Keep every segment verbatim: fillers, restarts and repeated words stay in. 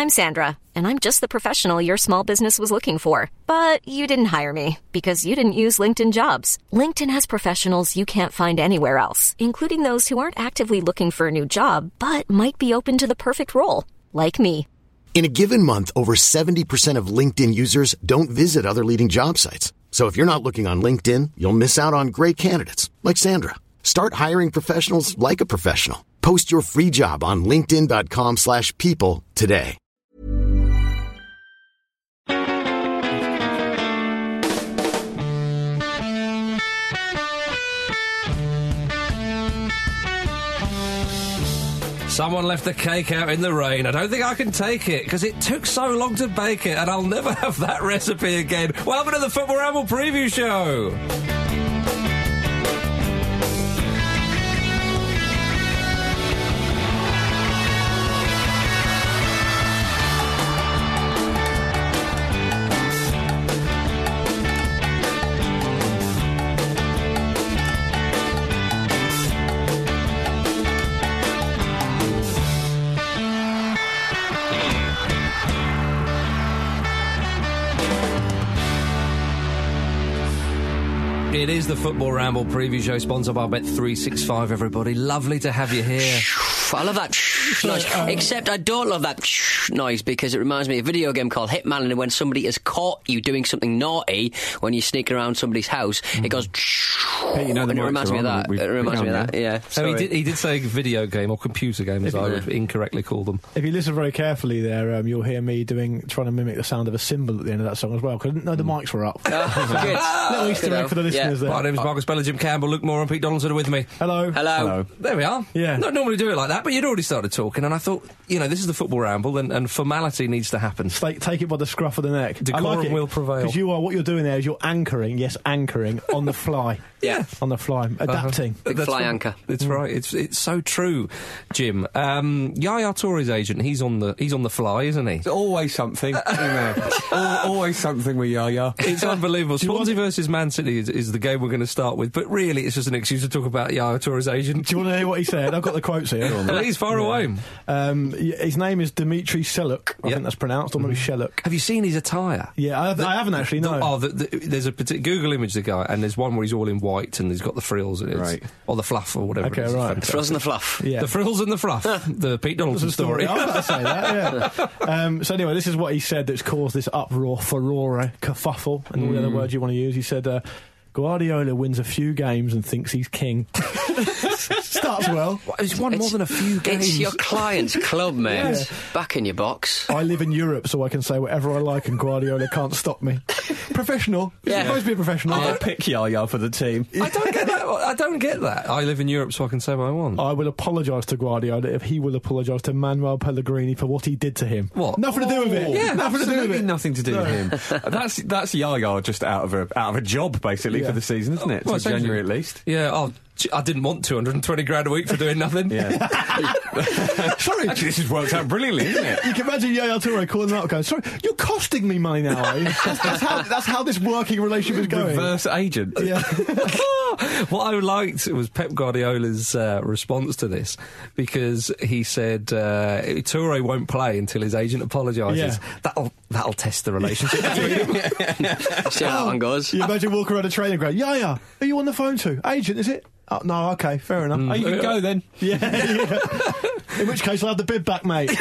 I'm Sandra, and I'm just the professional your small business was looking for. But you didn't hire me because you didn't use LinkedIn Jobs. LinkedIn has professionals you can't find anywhere else, including those who aren't actively looking for a new job, but might be open to the perfect role, like me. In a given month, over seventy percent of LinkedIn users don't visit other leading job sites. So if you're not looking on LinkedIn, you'll miss out on great candidates like Sandra. Start hiring professionals like a professional. Post your free job on linkedin.com slash people today. Someone left the cake out in the rain. I don't think I can take it, because it took so long to bake it, and I'll never have that recipe again. Welcome to the Football Ramble Preview Show. It is the Football Ramble Preview Show, sponsored by Bet three sixty-five, everybody. Lovely to have you here. I love that noise. Except I don't love that noise, because it reminds me of a video game called Hitman, and when somebody has caught you doing something naughty when you're sneaking around somebody's house, mm. it goes... Hey, you know, the and it reminds me of that. We've, it reminds me of that, yeah. So he did, he did say video game, or computer game, as I would incorrectly call them. If you listen very carefully there, um, you'll hear me doing trying to mimic the sound of a cymbal at the end of that song as well, because I didn't know the mics were up. Oh, little Easter egg for the listeners yeah. there. My name is Marcus Bella, Jim Campbell, Luke Moore and Pete Donaldson are with me. Hello. Hello. Hello. There we are. Yeah. Not normally do it like that, but you'd already started talking, and I thought, you know, this is the Football Ramble, and, and formality needs to happen. Take, take it by the scruff of the neck. Decorum I like it, will prevail. Because you are, what you're doing there is you're anchoring, yes, anchoring, on the fly. Yeah. On the fly. Adapting. Uh-huh. Big That's fly right. anchor. It's mm. right. It's it's so true, Jim. Um, Yaya Touré's agent, he's on the he's on the fly, isn't he? It's always something. You know. Al- always something with Yaya. It's unbelievable. Swansea versus Man City is, is the game we're going to start with, but really it's just an excuse to talk about Yaya Touré's agent. Do you want to hear what he said? I've got the quotes here. Please, far yeah. away. Um, his name is Dimitri Seluk. I yep. think that's pronounced, or maybe mm. Sheluk. Have you seen his attire? Yeah, I, the, I haven't actually, no. The, oh, the, the, there's a particular Google image of the guy, and there's one where he's all in white and he's got the frills, and it's, right. or the fluff, or whatever. Okay, it is. right. The frills and the fluff. Yeah. The frills and the fluff. The Pete Donaldson story. I was about to say that, yeah. um, so anyway, this is what he said that's caused this uproar, furore, kerfuffle, and all mm. the other words you want to use. He said, uh, Guardiola wins a few games and thinks he's king. Starts well. He's won it's, more than a few games. It's your client's club, mate. Yeah. Back in your box. I live in Europe, so I can say whatever I like, and Guardiola can't stop me. Professional. You're Yeah. supposed to be a professional. I'll pick Yaya for the team. I don't get that. I don't get that. I live in Europe, so I can say what I want. I will apologise to Guardiola if he will apologise to Manuel Pellegrini for what he did to him. What? Nothing to do with it. Yeah, nothing to do with absolutely it. nothing to do No. with him. that's that's Yaya just out of a out of a job basically Yeah. for the season, isn't it? Well, To January at least. Yeah. Oh, I didn't want two hundred twenty grand a week for doing nothing. Yeah. Sorry. Actually, this has worked out brilliantly, isn't it? You can imagine Yaya Toure calling him up going, sorry, you're costing me money now, are you? That's, that's, how, that's how this working relationship is going. Reverse agent. Yeah. What I liked was Pep Guardiola's uh, response to this, because he said uh, Toure won't play until his agent apologises. Yeah. That'll that'll test the relationship between them. See how that one goes. You imagine walking around a training ground, Yaya, are you on the phone to? Agent, is it? Oh, no, okay, fair enough. Mm. Oh, you can go then. Yeah, yeah. In which case, I'll have the bid back, mate.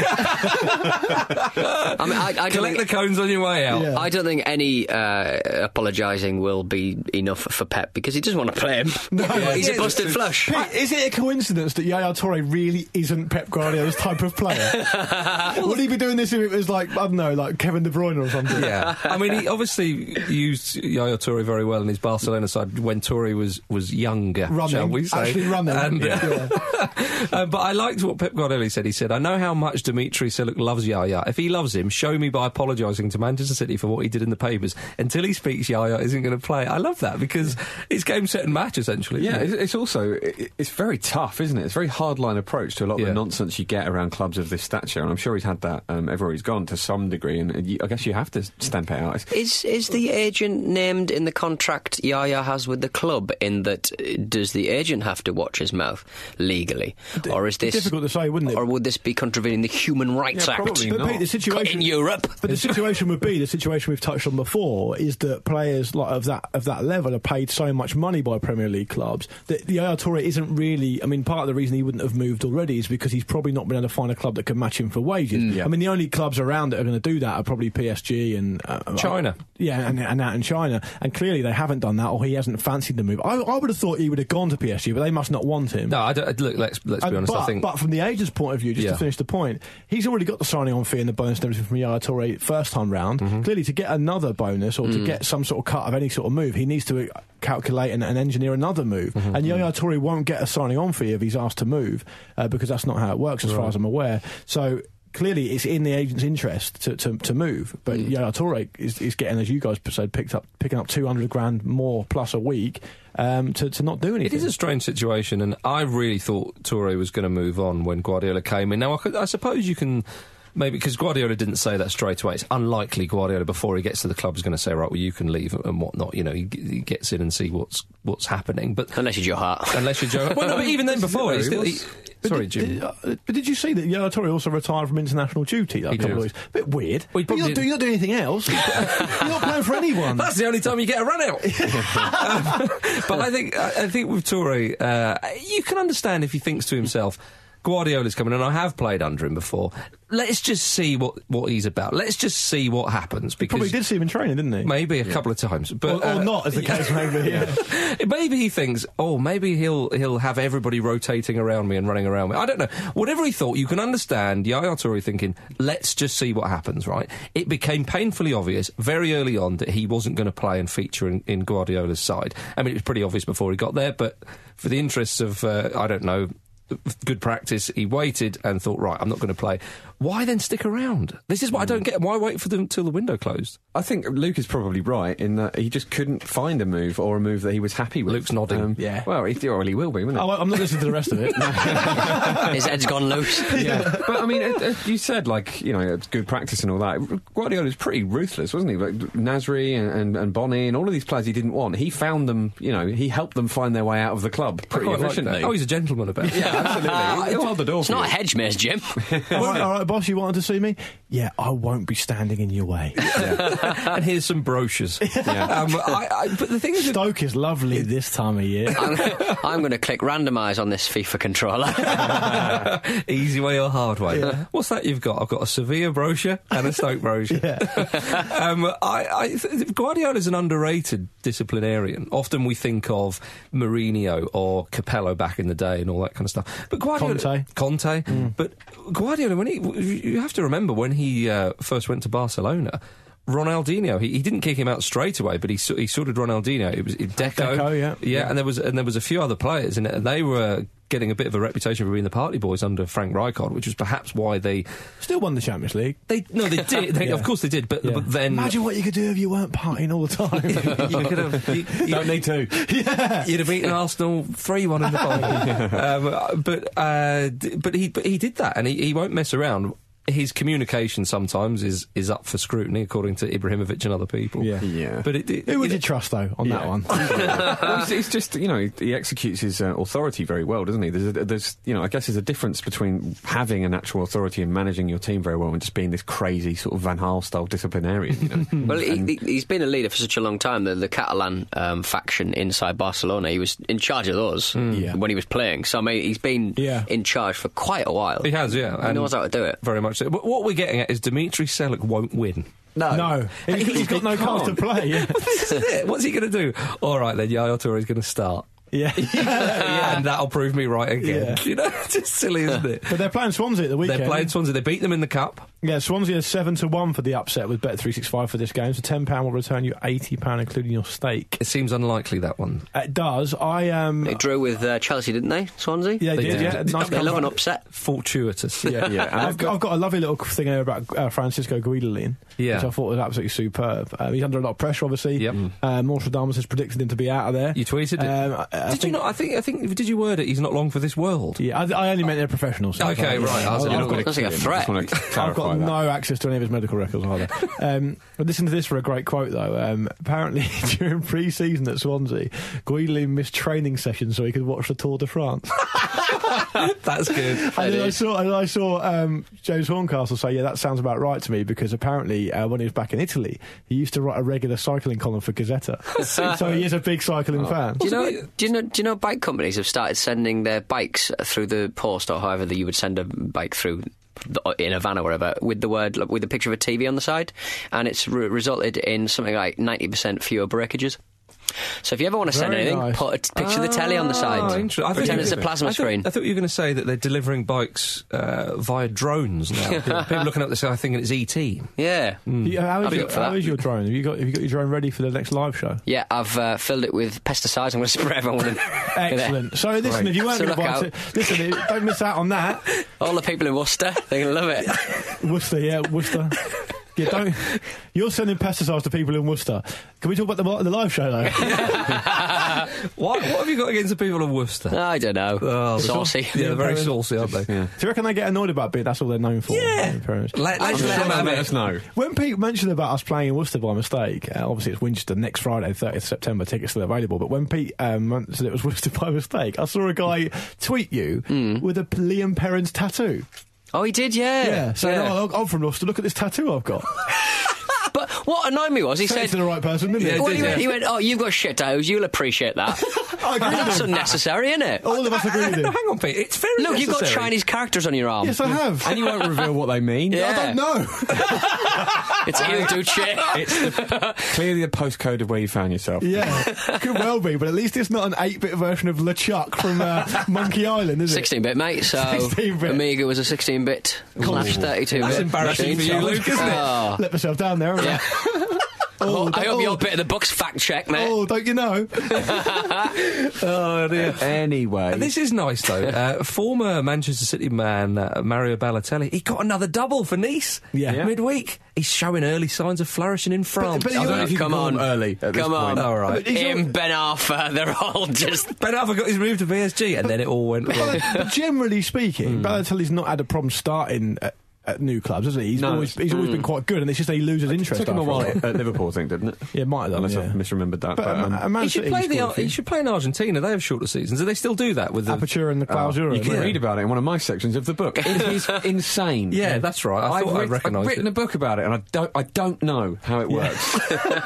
I mean, I, I don't Collect think, the cones on your way out. Yeah. I don't think any uh, apologising will be enough for Pep, because he doesn't want to play him. No, He's yeah, a busted it's- flush. Pete, is it a coincidence that Yaya Toure really isn't Pep Guardiola's type of player? Would he be doing this if it was like, I don't know, like Kevin De Bruyne or something? Yeah, I mean, he obviously used Yaya Toure very well in his Barcelona side when Toure was, was younger, Running, shall we say. actually running. And, Yeah. uh, but I liked what Pep Guardiola said. He said, I know how much Dimitri Seluk loves Yaya. If he loves him, show me by apologising to Manchester City for what he did in the papers. Until he speaks, Yaya isn't going to play. I love that, because it's game, set and match, essentially. Yeah, isn't it? it's, it's also it, it's very tough, isn't it? It's a very hardline approach to a lot of Yeah. the nonsense you get around clubs of this stature, and I'm sure he's had that um, everywhere he's gone to some degree, and, and you, I guess you have to stamp it out. It's, Is is the agent named in the contract Yaya has with the club, in that uh, does the agent have to watch his mouth legally? Or is this... Difficult to say. wouldn't it? Or would this be contravening the Human Rights Yeah, Act? probably But not. Pete, the situation in Europe. But the situation would be the situation we've touched on before is that players like of that of that level are paid so much money by Premier League clubs that the Yaya Toure isn't really. I mean, part of the reason he wouldn't have moved already is because he's probably not been able to find a club that can match him for wages. Mm. Yeah. I mean, the only clubs around that are going to do that are probably P S G and uh, China. Uh, yeah, and, and out in China. And clearly they haven't done that, or he hasn't fancied the move. I, I would have thought he would have gone to P S G, but they must not want him. No, I don't, look, let's, let's be And- honest, but, I think... but from the agent's point of view, just Yeah. to finish the point, he's already got the signing on fee and the bonus and everything from Yaya Toure first time round. Mm-hmm. Clearly, to get another bonus or Mm. to get some sort of cut of any sort of move, he needs to calculate and, and engineer another move. Mm-hmm. And Yaya Toure won't get a signing on fee if he's asked to move uh, because that's not how it works, as far as I'm aware. So. Clearly, it's in the agent's interest to, to, to move, but mm. Yaya Toure is, is getting, as you guys said, picked up picking up two hundred grand more plus a week um, to to not do anything. It is a strange situation, and I really thought Toure was going to move on when Guardiola came in. Now, I, could, I suppose you can... Maybe because Guardiola didn't say that straight away. It's unlikely Guardiola, before he gets to the club, is going to say, right, well, you can leave and whatnot. You know, he, he gets in and see what's what's happening. But Unless you're Joe Hart. unless you're Joe, well, no, but even then, before, he still, he, But sorry, did, Jim. Did, uh, but did you see that Yaya Toure also retired from international duty? Like, He a couple did. of weeks. Bit weird. Well, he But you're, probably not, did. you're not doing anything else. You're not playing for anyone. That's the only time you get a run out. um, but I think I think with Toure, uh, you can understand if he thinks to himself, Guardiola's coming, and I have played under him before. Let's just see what, what he's about. Let's just see what happens. Because Probably did see him in training, didn't he? maybe a couple of times, but or, or uh, not, as the case may be. Yeah. maybe he thinks, oh, maybe he'll he'll have everybody rotating around me and running around me. I don't know. Whatever he thought, you can understand Yaya Toure thinking, let's just see what happens, right? It became painfully obvious very early on that he wasn't going to play and feature in, in Guardiola's side. I mean, it was pretty obvious before he got there, but for the interests of, uh, I don't know, good practice, he waited and thought, right, I'm not going to play. Why then stick around? This is what I don't get. Why wait for them till the window closed? I think Luke is probably right in that he just couldn't find a move or a move that he was happy with. Luke's nodding. Yeah. Well, he, well, he will be, won't he? Oh, I'm not listening to the rest of it. His head's gone loose. Yeah, but I mean, it, it, you said, like, you know, it's good practice and all that. Guardiola's pretty ruthless, wasn't he? Like Nasri and, and, and Bonnie and all of these players he didn't want, he found them, you know, he helped them find their way out of the club pretty I quite like efficiently. that. Oh, he's a gentleman about it. yeah, absolutely. He'll hold the door It's for not a you. hedge maze, Jim. all, right, all right, boss, you wanted to see me? Yeah, I won't be standing in your way. And here's some brochures. Yeah. Um, I, I, but the thing is, Stoke is lovely this time of year. I'm, I'm going to click randomise on this FIFA controller. easy way or hard way. What's that you've got? I've got a Sevilla brochure and a Stoke brochure. um, I, I, th- Guardiola's an underrated disciplinarian. Often we think of Mourinho or Capello back in the day and all that kind of stuff. But Guardiola, Conte. Conte. Mm. But Guardiola, when he, you have to remember when he uh, first went to Barcelona. Ronaldinho, he, he didn't kick him out straight away, but he he sorted Ronaldinho. It was it, Deco, Deco, yeah. yeah, Yeah. and there was and there was a few other players, and they were getting a bit of a reputation for being the party boys under Frank Rijkaard, which was perhaps why they Still won the Champions League. they no they did, they, Yeah. of course they did, but, Yeah. but then Imagine what you could do if you weren't partying all the time. you could have you, you, Don't need to. yeah. You'd have beaten Arsenal three one in the final, um, but uh, d- but he but he did that, and he, he won't mess around. His communication sometimes is, is up for scrutiny, according to Ibrahimovic and other people. Yeah. Yeah. But it, it, Who would you you trust, though, on that Yeah. one? Well, it's, it's just, you know, he, he executes his uh, authority very well, doesn't he? There's, a, there's, you know, I guess there's a difference between having an actual authority and managing your team very well and just being this crazy sort of Van Gaal-style disciplinarian, you know? Well, he, he- he's been a leader for such a long time. The, the Catalan um, faction inside Barcelona, he was in charge of those Yeah. when he was playing. So, I mean, he's been Yeah. in charge for quite a while. he has, yeah, He and knows how to do it. very much so. But what we're getting at is Dimitri Seluk won't win. No. He's, he's got no cards to play. Yeah. This is it. What's he going to do? All right, then Yaya Toure is going to start. Yeah. Yeah, and that'll prove me right again. Yeah. You know, it's just silly, isn't it? But they're playing Swansea at the weekend. They're playing Swansea. They beat them in the cup. Yeah, Swansea is seven to one for the upset with Bet three sixty-five for this game. So ten pounds will return you eighty pounds, including your stake. It seems unlikely, that one. It does. I um. They drew with uh, Chelsea, didn't they, Swansea? Yeah, They they did. did. Yeah, nice They love an comeback. upset. Fortuitous. Yeah, Yeah, and I've, got, I've got a lovely little thing here about uh, Francisco Guidolin, Yeah. which I thought was absolutely superb. Um, he's under a lot of pressure, obviously. Yep. Uh, Nostradamus has predicted him to be out of there. You tweeted it. Um, I, I did think, you not? I think. I think. Did you word it? He's not long for this world. Yeah, I, I only meant they're professionals. so- Okay, yeah. right, I was- I've you're not got- gonna- That's like a threat. I just want to I've clarify got that. no access to any of his medical records either. um, but listen to this for a great quote, though. Um, apparently, during pre-season at Swansea, Guidolin missed training sessions so he could watch the Tour de France. That's good. And then I saw, and I saw um, James Horncastle say, "Yeah, that sounds about right to me," because apparently uh, when he was back in Italy, he used to write a regular cycling column for Gazzetta. So he is a big cycling fan. Do you know? Do you know? Do you know? Bike companies have started sending their bikes through the post, or however that you would send a bike through. In a van or whatever, with the word, with a picture of a T V on the side, and it's re- resulted in something like ninety percent fewer breakages. So if you ever want to send Very anything, nice. put a t- picture of the telly on the Oh, side. interesting. I Pretend thought- it's a plasma I thought- screen. I thought you were going to say that they're delivering bikes uh, via drones now. people, people looking up the sky thinking it's E T. Yeah. You- how I'd is, be your, up for how that. is your drone? Have you got have you got your drone ready for the next live show? Yeah, I've uh, filled it with pesticides. I'm going to spray everyone in. Excellent. So listen, if you weren't So going to look buy out. it, listen, don't miss out on that. All the people in Worcester, they're going to love it. Worcester, yeah, Worcester. Yeah, don't. You're sending pesticides to people in Worcester. Can we talk about the, the live show though? What, what have you got against the people of Worcester? I don't know. Oh, Saucy. Yeah, they're very saucy, aren't they? Yeah. Do you reckon they get annoyed about being? That's all they're known for. Yeah. Parents. Let, I'm let's sure let them they'll have let it. us know. When Pete mentioned about us playing in Worcester by mistake, uh, obviously it's Winchester next Friday, thirtieth of September, tickets still available, but when Pete um, said it was Worcester by mistake, I saw a guy tweet you with a Liam Perrins tattoo. Oh, he did, yeah. Yeah, saying, oh, I'm from Worcester, look at this tattoo I've got. But what annoyed me was he Said said... to the right person, didn't he? Yeah, Well, did, he, went, yeah. he went, oh, you've got shit tattoos, you'll appreciate that. I agree with That's him. unnecessary, isn't it? All of us agree with No, him. hang on, Pete. It's very Look, you've got necessary. Chinese characters on your arm. Yes, I have. And you won't reveal what they mean. Yeah. I don't know. It's Il Duce. It's the, clearly the postcode of where you found yourself. Yeah, could well be, but at least it's not an eight-bit version of LeChuck from uh, Monkey Island, is it? sixteen-bit, mate, so sixteen-bit. Amiga was a sixteen-bit slash thirty-two bit. That's embarrassing for you, machine. Luke, isn't it? Oh. Let myself down there, haven't Yeah. I? Oh, I don't- hope oh, your bit of the book's fact check, mate. Oh, don't you know? Oh, dear. Anyway. This is nice, though. Uh, former Manchester City man uh, Mario Balotelli, he got another double for Nice Yeah. Yeah. midweek. He's showing early signs of flourishing in France. but I don't know you're- if you Come can call on. them early at this Come on. point. All right. But he's Him, all- Ben Arfa, they're all just... Ben Arfa got his move to P S G, and then it all went wrong. But generally speaking, Balotelli's not had a problem starting at, at new clubs, has he? He's No. always he's always been quite good, and it's just that he loses interest. It took him a after while while. at Liverpool, I think, didn't it? Yeah, might have done. Unless yeah. I've misremembered that. But, But, um, uh, Man He should City play scored a the. few. He should play in Argentina. They have shorter seasons. Do they still do that with the Aperture and the Clausura. you can yeah. read about it in one of my sections of the book. It is insane. Yeah, that's right. I I've, thought I writ- recognised I've written it. a book about it, and I don't. I don't know how it works.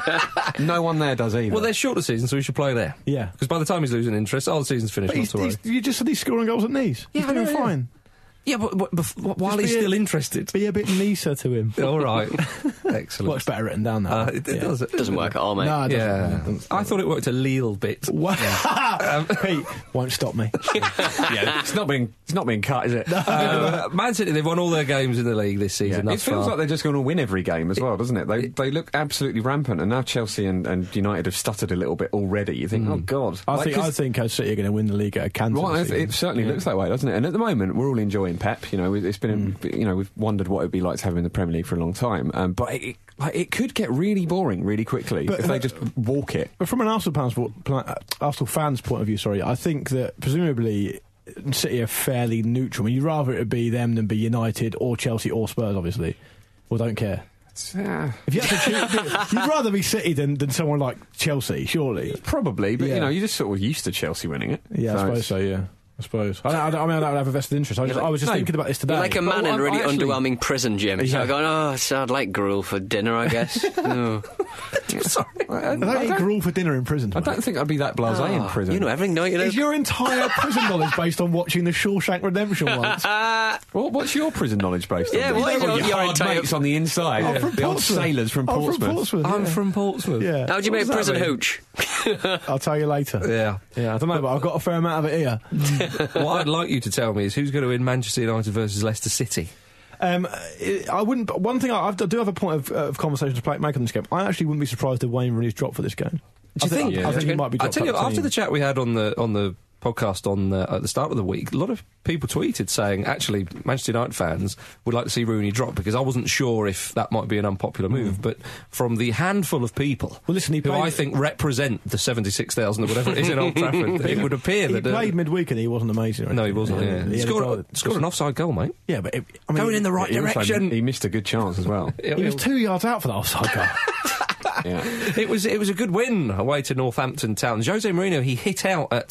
no one there does either. Well, they're shorter seasons, so we should play there. Yeah. Because by the time he's losing interest, oh, the season's finished. But Not he's, to worry. he's, you just said he's scoring goals at Nice. Yeah, he's I doing know, yeah. fine. Yeah, but, but, but while Just he's be a- still interested. Be a bit nicer to him. All right. Excellent. Much better written down. That Uh, one. it, it Yeah. does. It Doesn't work at all, mate. No, it doesn't. Yeah. It doesn't. I thought it worked a little bit. Wow. Pete won't stop me. yeah, it's not being. It's not being cut, is it? Uh, Man City, they've won all their games in the league this Yeah. season. It thus feels far. like they're just going to win every game as well, doesn't it? They they look absolutely rampant, and now Chelsea and, and United have stuttered a little bit already. You think, oh god, I Like, think 'cause- I think uh, City are going to win the league at a cancer. Well, this it, it season. certainly Yeah. looks that way, doesn't it? And at the moment, we're all enjoying Pep. You know, it's been, you know, we've wondered what it'd be like to have him in the Premier League for a long time. Um, but it, like, it could get really boring really quickly But- if they but- just walk it. But from an Arsenal fans, uh, Arsenal fans' point of view, sorry, I think that presumably City are fairly neutral. I mean, you'd rather it be them than be United or Chelsea or Spurs, obviously, or don't care. Uh, If you had to choose, you'd rather be City than, than someone like Chelsea, surely. probably, but Yeah. you know, you're just sort of used to Chelsea winning it. Yeah, I So suppose it's- so. Yeah, I suppose. I, don't, I, don't, I mean, I don't have a vested interest. I was, just- I was just No, thinking about this today. You're like a man Well, in I- really I actually- underwhelming prison, Jim. Yeah. So I'm going, oh, so I'd like gruel for dinner, I guess. Oh. Sorry. I, I don't eat gruel for dinner in prison. I don't think I'd be that blasé in Oh, prison. You know everything, don't you? Is your entire prison knowledge based on watching the Shawshank Redemption once? Well, what's your prison knowledge based Yeah, on? what is Oh, your- your your hard entire- mates on the inside. I'm from the old Portsmouth. sailors from I'm Portsmouth. From Portsmouth I'm yeah. from Portsmouth. Yeah. How do you What make does that prison mean? hooch? I'll tell you later. Yeah. Yeah, I don't know, but I've got a fair amount of it here. What I'd like you to tell me is who's going to win Manchester United versus Leicester City. Um, it, I wouldn't. but One thing I, I do have a point of, uh, of conversation to play, make on this game. I actually wouldn't be surprised if Wayne Rooney's dropped for this game. Do you I think? think? I think he might be. I Dropped tell you, out after team. the chat we had on the on the podcast on uh, at the start of the week, a lot of people tweeted saying actually Manchester United fans would like to see Rooney drop because I wasn't sure if that might be an unpopular move, but from the handful of people Well, listen, he who played- I think represent the seventy-six thousand or whatever it is in Old Trafford, it would appear he that uh, played midweek and he wasn't amazing. or no, he anything. wasn't. Yeah, He He had a scored, goal- scored an offside goal, mate. Yeah, but it, I mean, Going in the right He also- direction. he missed a good chance as well. It, He was it- two yards out for that offside goal. yeah. it was it was a good win away to Northampton Town. Jose Mourinho, he hit out at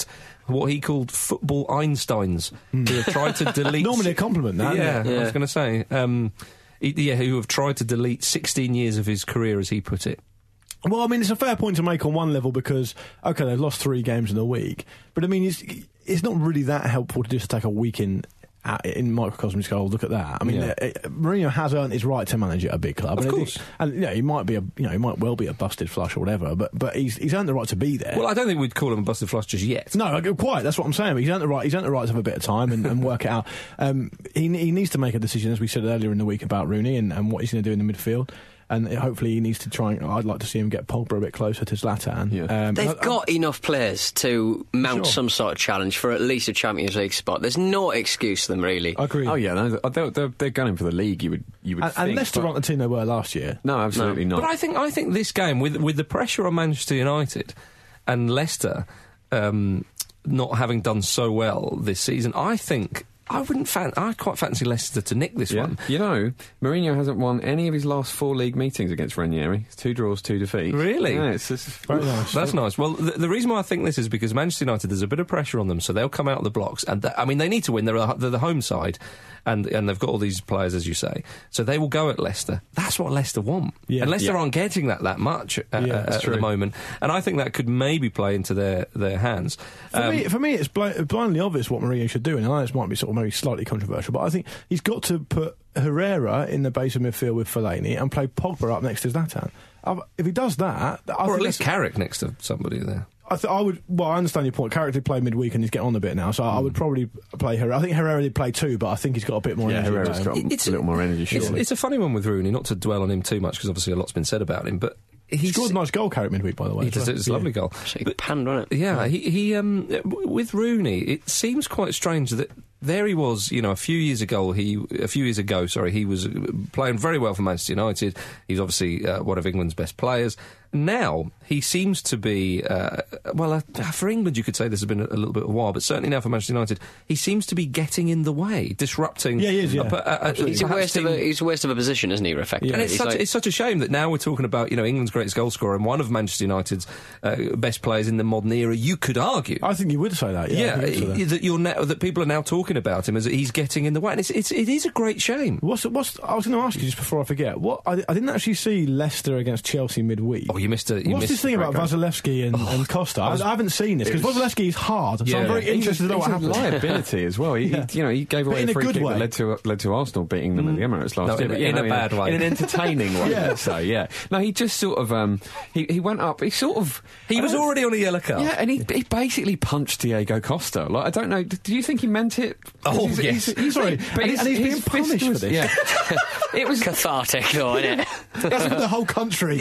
what he called football Einsteins, who have tried to delete... Normally a compliment, that. Yeah, isn't it? I was going to say. Um, he- yeah, who have tried to delete sixteen years of his career, as he put it. Well, I mean, it's a fair point to make on one level because, OK, they've lost three games in a week, but, I mean, it's, it's not really that helpful to just take a week in uh, in microcosm and just go, oh, look at that. I mean, Yeah. uh, uh, Mourinho has earned his right to manage at a big club. Of and it- course. and, you know, he might be a, you know, he might well be a busted flush or whatever, but, but he's, he's earned the right to be there. Well, I don't think we'd call him a busted flush just yet. No, quite. That's what I'm saying. But he's earned the right. He's earned the right to have a bit of time and, and work it out. Um, he, he needs to make a decision, as we said earlier in the week about Rooney and, and what he's going to do in the midfield. And hopefully he needs to try. And, I'd like to see him get Pogba a bit closer to Zlatan. Yeah. Um, They've and I- got enough players to mount Sure. some sort of challenge for at least a Champions League spot. There's no excuse for them, really. I agree. Oh yeah, no, they're, they're, they're gunning for the league. You would, you would and, think. and Leicester but- aren't the team they were last year. No, absolutely not. But I think I think this game, with with the pressure on Manchester United and Leicester um, not having done so well this season, I think I wouldn't. Fan- I quite fancy Leicester to nick this Yeah. one. You know, Mourinho hasn't won any of his last four league meetings against Ranieri. It's two draws, two defeats. Really? Yeah, it's, it's Very nice. That's nice. Well, the, the reason why I think this is because Manchester United, there's a bit of pressure on them, so they'll come out of the blocks. And th- I mean, they need to win. They're, a, they're the home side, and and they've got all these players, as you say. So they will go at Leicester. That's what Leicester want. Yeah. And Leicester Yeah. aren't getting that that much uh, Yeah, uh, that's at the true. moment. And I think that could maybe play into their, their hands. For, Um, me, for me, it's bl- blindly obvious what Mourinho should do, and I know this might be sort of maybe slightly controversial, but I think he's got to put Herrera in the base of midfield with Fellaini and play Pogba up next to Zlatan. Uh, if he does that, I or think at least that's- Carrick next to somebody there. I, th- I would. Well, I understand your point. Carrick did play midweek and he's getting on a bit now, so I would probably play Herrera. I think Herrera did play too, but I think he's got a bit more yeah, energy. Herrera's about got him. It's- a little more energy. It's, Surely. it's a funny one with Rooney, not to dwell on him too much, because obviously a lot's been said about him, but He he's... scored a nice goal, Carrick, midweek, by the way. He as does, well. it's a Yeah. lovely goal. So he But- panned, wasn't it? Yeah, he, he um, w- with Rooney, it seems quite strange that there he was, you know, a few years ago. He a few years ago, sorry, he was playing very well for Manchester United. He's obviously uh, one of England's best players. Now he seems to be, uh, well, uh, for England you could say this has been a, a little bit of a while, but certainly now for Manchester United, he seems to be getting in the way, disrupting. Yeah, he is, yeah. a- a- a- He's a perhaps waste of a, team- he's a waste of a position, isn't he? Effectively, and it's He's such, like- it's such a shame that now we're talking about, you know, England's greatest goal scorer and one of Manchester United's uh, best players in the modern era. You could argue, I think you would say that. Yeah, yeah, I think you'd say that. that you're now, that people are now talking about him as that he's getting in the way, and it's, it's it is a great shame. What's, what's, I was going to ask you just before I forget. What I, I didn't actually see Leicester against Chelsea midweek. Oh, you missed a. You What's missed this thing a about great game. Vasilevsky and, and Costa? I, I haven't seen this because Vasilevsky is hard, so Yeah. I'm very He's a- interested to know He's what a happened. liability as well. He, Yeah. he, you know, he gave But away in a a free good kick way. that led to led to Arsenal beating them at the Emirates last No, year. in- but, you in know, a bad way. in an entertaining way. Yeah. Let's say, yeah. No, he just sort of um, he he went up. He sort of He I was don't- already on a yellow card. Yeah, and he, he basically punched Diego Costa. Like, I don't know. Do you think he meant it? Oh, He's- yes. he's- he's- Sorry, but and- his- and he's his being fist punished for was- this. Yeah, it was. cathartic, though, isn't it? That's for the whole country.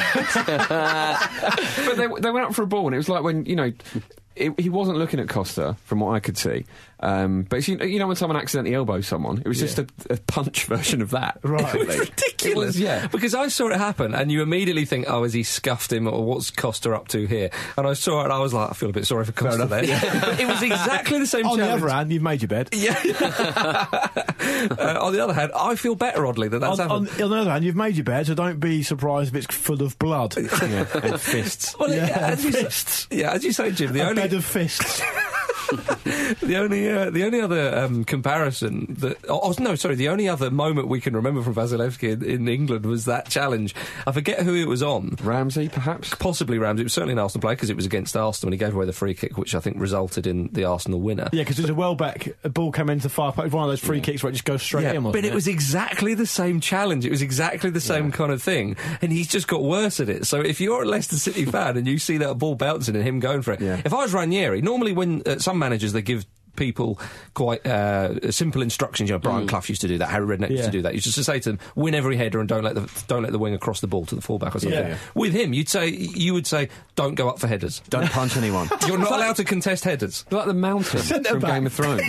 But they, they went up for a ball, and it was like when, you know, it, he wasn't looking at Costa, from what I could see. Um, but it's, you, you know when someone accidentally elbows someone? It was just a, a punch version of that. Right. basically. Ridiculous. It was, yeah. Because I saw it happen, and you immediately think, oh, has he scuffed him, or what's Costa up to here? And I saw it, and I was like, I feel a bit sorry for Costa there. But it was exactly the same On the challenge. other hand, you've made your bed. Yeah. uh, on the other hand, I feel better, oddly, that that's On, on, happened. on the other hand, you've made your bed, so don't be surprised if it's full of blood. Yeah, and fists. Well, Yeah, as you fists. Say, yeah, as you say, Jim, the A only bed of fists. the only uh, the only other um, comparison that oh, oh no sorry the only other moment we can remember from Vasilevsky in, in England was that challenge. I forget who it was on. Ramsey, perhaps? Possibly Ramsey. It was certainly an Arsenal play because it was against Arsenal, and he gave away the free kick, which I think resulted in the Arsenal winner. Yeah, because there's a Welbeck, a ball came into the far post, one of those free kicks where it just goes straight Yeah, in. but wasn't it was exactly the same challenge. It was exactly the same kind of thing, and he's just got worse at it. So if you're a Leicester City fan and you see that ball bouncing and him going for it, Yeah. if I was Ranieri, normally when uh, some managers they give people quite uh, simple instructions. You know, Brian Clough used to do that. Harry Redknapp used Yeah. to do that. You just to say to them, win every header and don't let the don't let the winger cross the ball to the fullback or something. Yeah. With him, you'd say you would say, don't go up for headers. Don't punch anyone. You're not allowed to contest headers. Like the mountain Centre from back. Game of Thrones. I know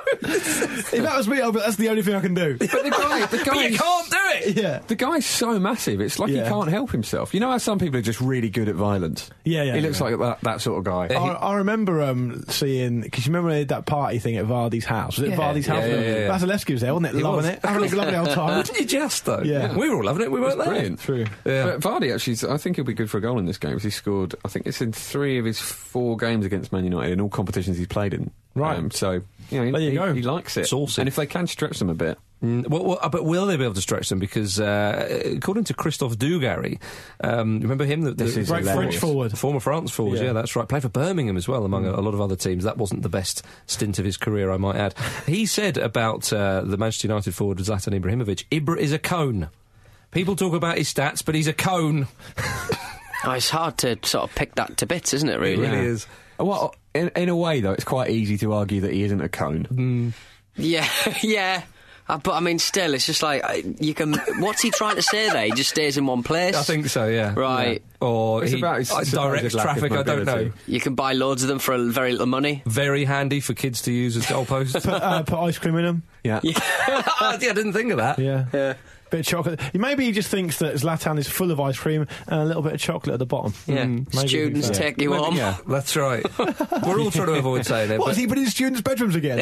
If that was me, I'd be, that's the only thing I can do. But the guy, the guy, you can't do it. Yeah. The guy's so massive. It's like Yeah. he can't help himself. You know how some people are just really good at violence. Yeah, yeah, He looks yeah. like that, that sort of guy. I, I remember um, seeing, because you remember they did that party thing at Vardy's house? Was it Yeah. Vardy's house? Yeah, yeah, yeah, yeah. Vasilevsky was there, wasn't it? He Loving was. it. Having a lovely old time. Didn't you just though? Yeah. we were all loving it. We weren't there. Brilliant. True. Yeah. But Vardy actually, I think he'll be good for a goal in this game. 'Cause he scored, I think it's in three of his four games against Man United in all competitions he's played in. Right. Um, so, you know, There you he, go. he likes it. Saucy. And if they can stretch them a bit. Mm, well, well, but will they be able to stretch them? Because uh, according to Christophe Dugarry, um, remember him? The, the This is Great hilarious. French forward. The former France forward, yeah. Yeah. that's right. Played for Birmingham as well, among a, a lot of other teams. That wasn't the best stint of his career, I might add. He said about uh, the Manchester United forward Zlatan Ibrahimovic, Ibra is a cone. People talk about his stats, but he's a cone. Oh, it's hard to sort of pick that to bits, isn't it, really? It really Yeah. is. Well, in, in a way, though, it's quite easy to argue that he isn't a cone. Yeah, yeah. Uh, but I mean, still, it's just like, uh, you can. What's he trying to say there? He just stays in one place? I think so, yeah. Right. Yeah. Or It's he about his uh, supposed directs lack of traffic, I don't know. mobility. You can buy loads of them for a very little money. Very handy for kids to use as goalposts. Put, uh, put ice cream in them. Yeah. yeah, I didn't think of that. Yeah. Yeah. Bit of chocolate. Maybe he just thinks that Zlatan is full of ice cream and a little bit of chocolate at the bottom. Yeah. Maybe Students he's, uh, take you Maybe, home. yeah. That's right. We're all trying to avoid saying it. What, but has he been in students' bedrooms again?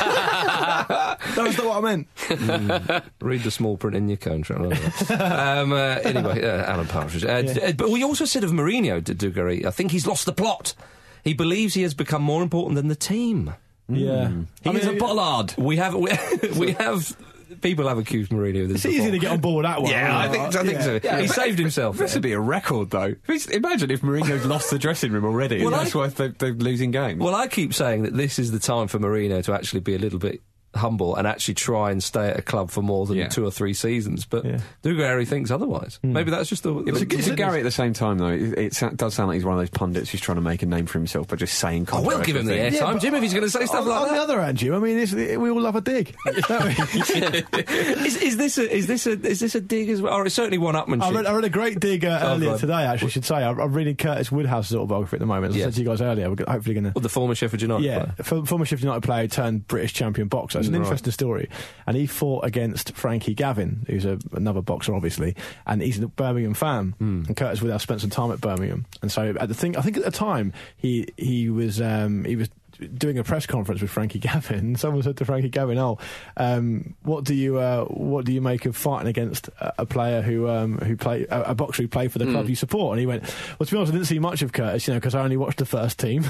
That's not what I meant. read the small print in your contract. um, uh, anyway, uh, Alan Partridge. Uh, Yeah. d- uh, but we also said of Mourinho, D- Dugarry, I think he's lost the plot. He believes he has become more important than the team. Yeah. He I is mean, a bollard. We have, we, we have, people have accused Mourinho of this It's easy before. to get on board with that one. Yeah, I think, I think so. Yeah, he but- saved himself. This would be a record, though. Imagine if Mourinho's lost the dressing room already, Well, and that's I- why they're, they're losing games. Well, I keep saying that this is the time for Mourinho to actually be a little bit humble and actually try and stay at a club for more than Yeah. two or three seasons. But Yeah. Dugarry thinks otherwise. Maybe that's just the. Yeah, the- but to Gary at the same time, though, it, it sa- does sound like he's one of those pundits who's trying to make a name for himself by just saying I will give him the controversial things. airtime, but- Jim, if he's going to say stuff on, like on that. the other hand, Jim, I mean, it's, we all love a dig. don't we? is, is this a is this a is this a dig as well? Or it's certainly one upmanship. I read, I read a great dig uh, Oh, earlier God. today, actually, I should say. I, I'm reading Curtis Woodhouse's autobiography at the moment. As I Yeah. said to you guys earlier, we're go- hopefully going to... Well, the former Sheffield United Yeah, player. for- former Sheffield United player who turned British champion boxer. It's an Right. interesting story. And he fought against Frankie Gavin, who's a, another boxer, obviously, and he's a Birmingham fan. And Curtis Woodhouse spent some time at Birmingham. And so at the thing, I think at the time, he he was um, he was doing a press conference with Frankie Gavin. And someone said to Frankie Gavin, "Oh, um, what do you uh, what do you make of fighting against a, a player who um, who play a, a boxer who played for the club you support?" And he went, "Well, to be honest, I didn't see much of Curtis, you know, because I only watched the first team."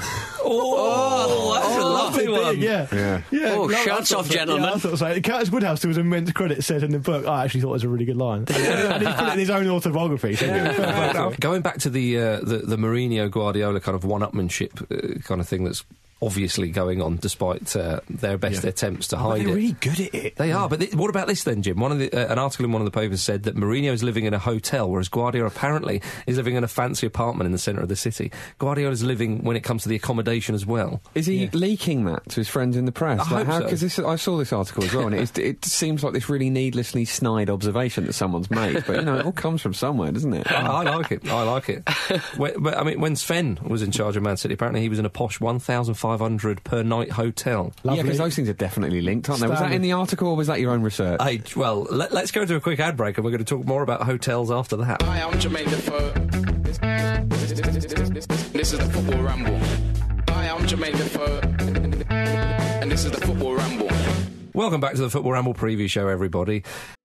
Oh, that's a lovely Big, one. Yeah. Yeah. yeah. Oh, no, I shouts thought off, so. gentlemen. Yeah, I thought so. Curtis Woodhouse, there was immense credit said in the book. I actually thought it was a really good line. And he put it in his own autobiography. So fair play to him. Going back to the uh, the, the Mourinho Guardiola kind of one-upmanship uh, kind of thing that's obviously going on, despite uh, their best Yeah. attempts to hide They're it. really good at it. They are, but th- what about this then, Jim? One of the, uh, an article in one of the papers said that Mourinho is living in a hotel, whereas Guardiola apparently is living in a fancy apartment in the centre of the city. Guardiola's living when it comes to the accommodation as well. Is he leaking that to his friends in the press? I hope so. Because this, I saw this article as well, and it, is, it seems like this really needlessly snide observation that someone's made. But you know, it all comes from somewhere, doesn't it? I, I like it. I like it. when, but, I mean, when Sven was in charge of Man City, apparently he was in a posh one thousand five hundred per night hotel. Yeah, Lovely. because those things are definitely linked, aren't they? Was that in the article or was that your own research? Hey, well, let, let's go to a quick ad break, and we're going to talk more about hotels after that. Hi, I'm Jermaine Defoe. This, this, this, this, this, this, this is the Football Ramble. Hi, I'm Jermaine Defoe. And this is the Football Ramble. Welcome back to the Football Ramble preview show, everybody.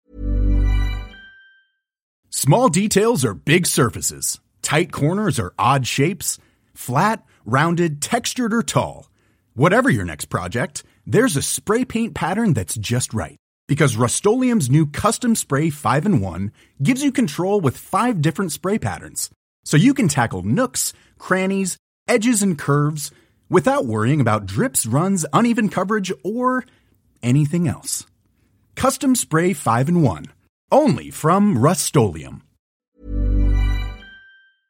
Small details are big surfaces. Tight corners are odd shapes. Flat, rounded, textured, or tall. Whatever your next project, there's a spray paint pattern that's just right. Because Rust-Oleum's new Custom Spray five in one gives you control with five different spray patterns. So you can tackle nooks, crannies, edges, and curves without worrying about drips, runs, uneven coverage, or anything else. Custom Spray five in one. Only from Rust-Oleum.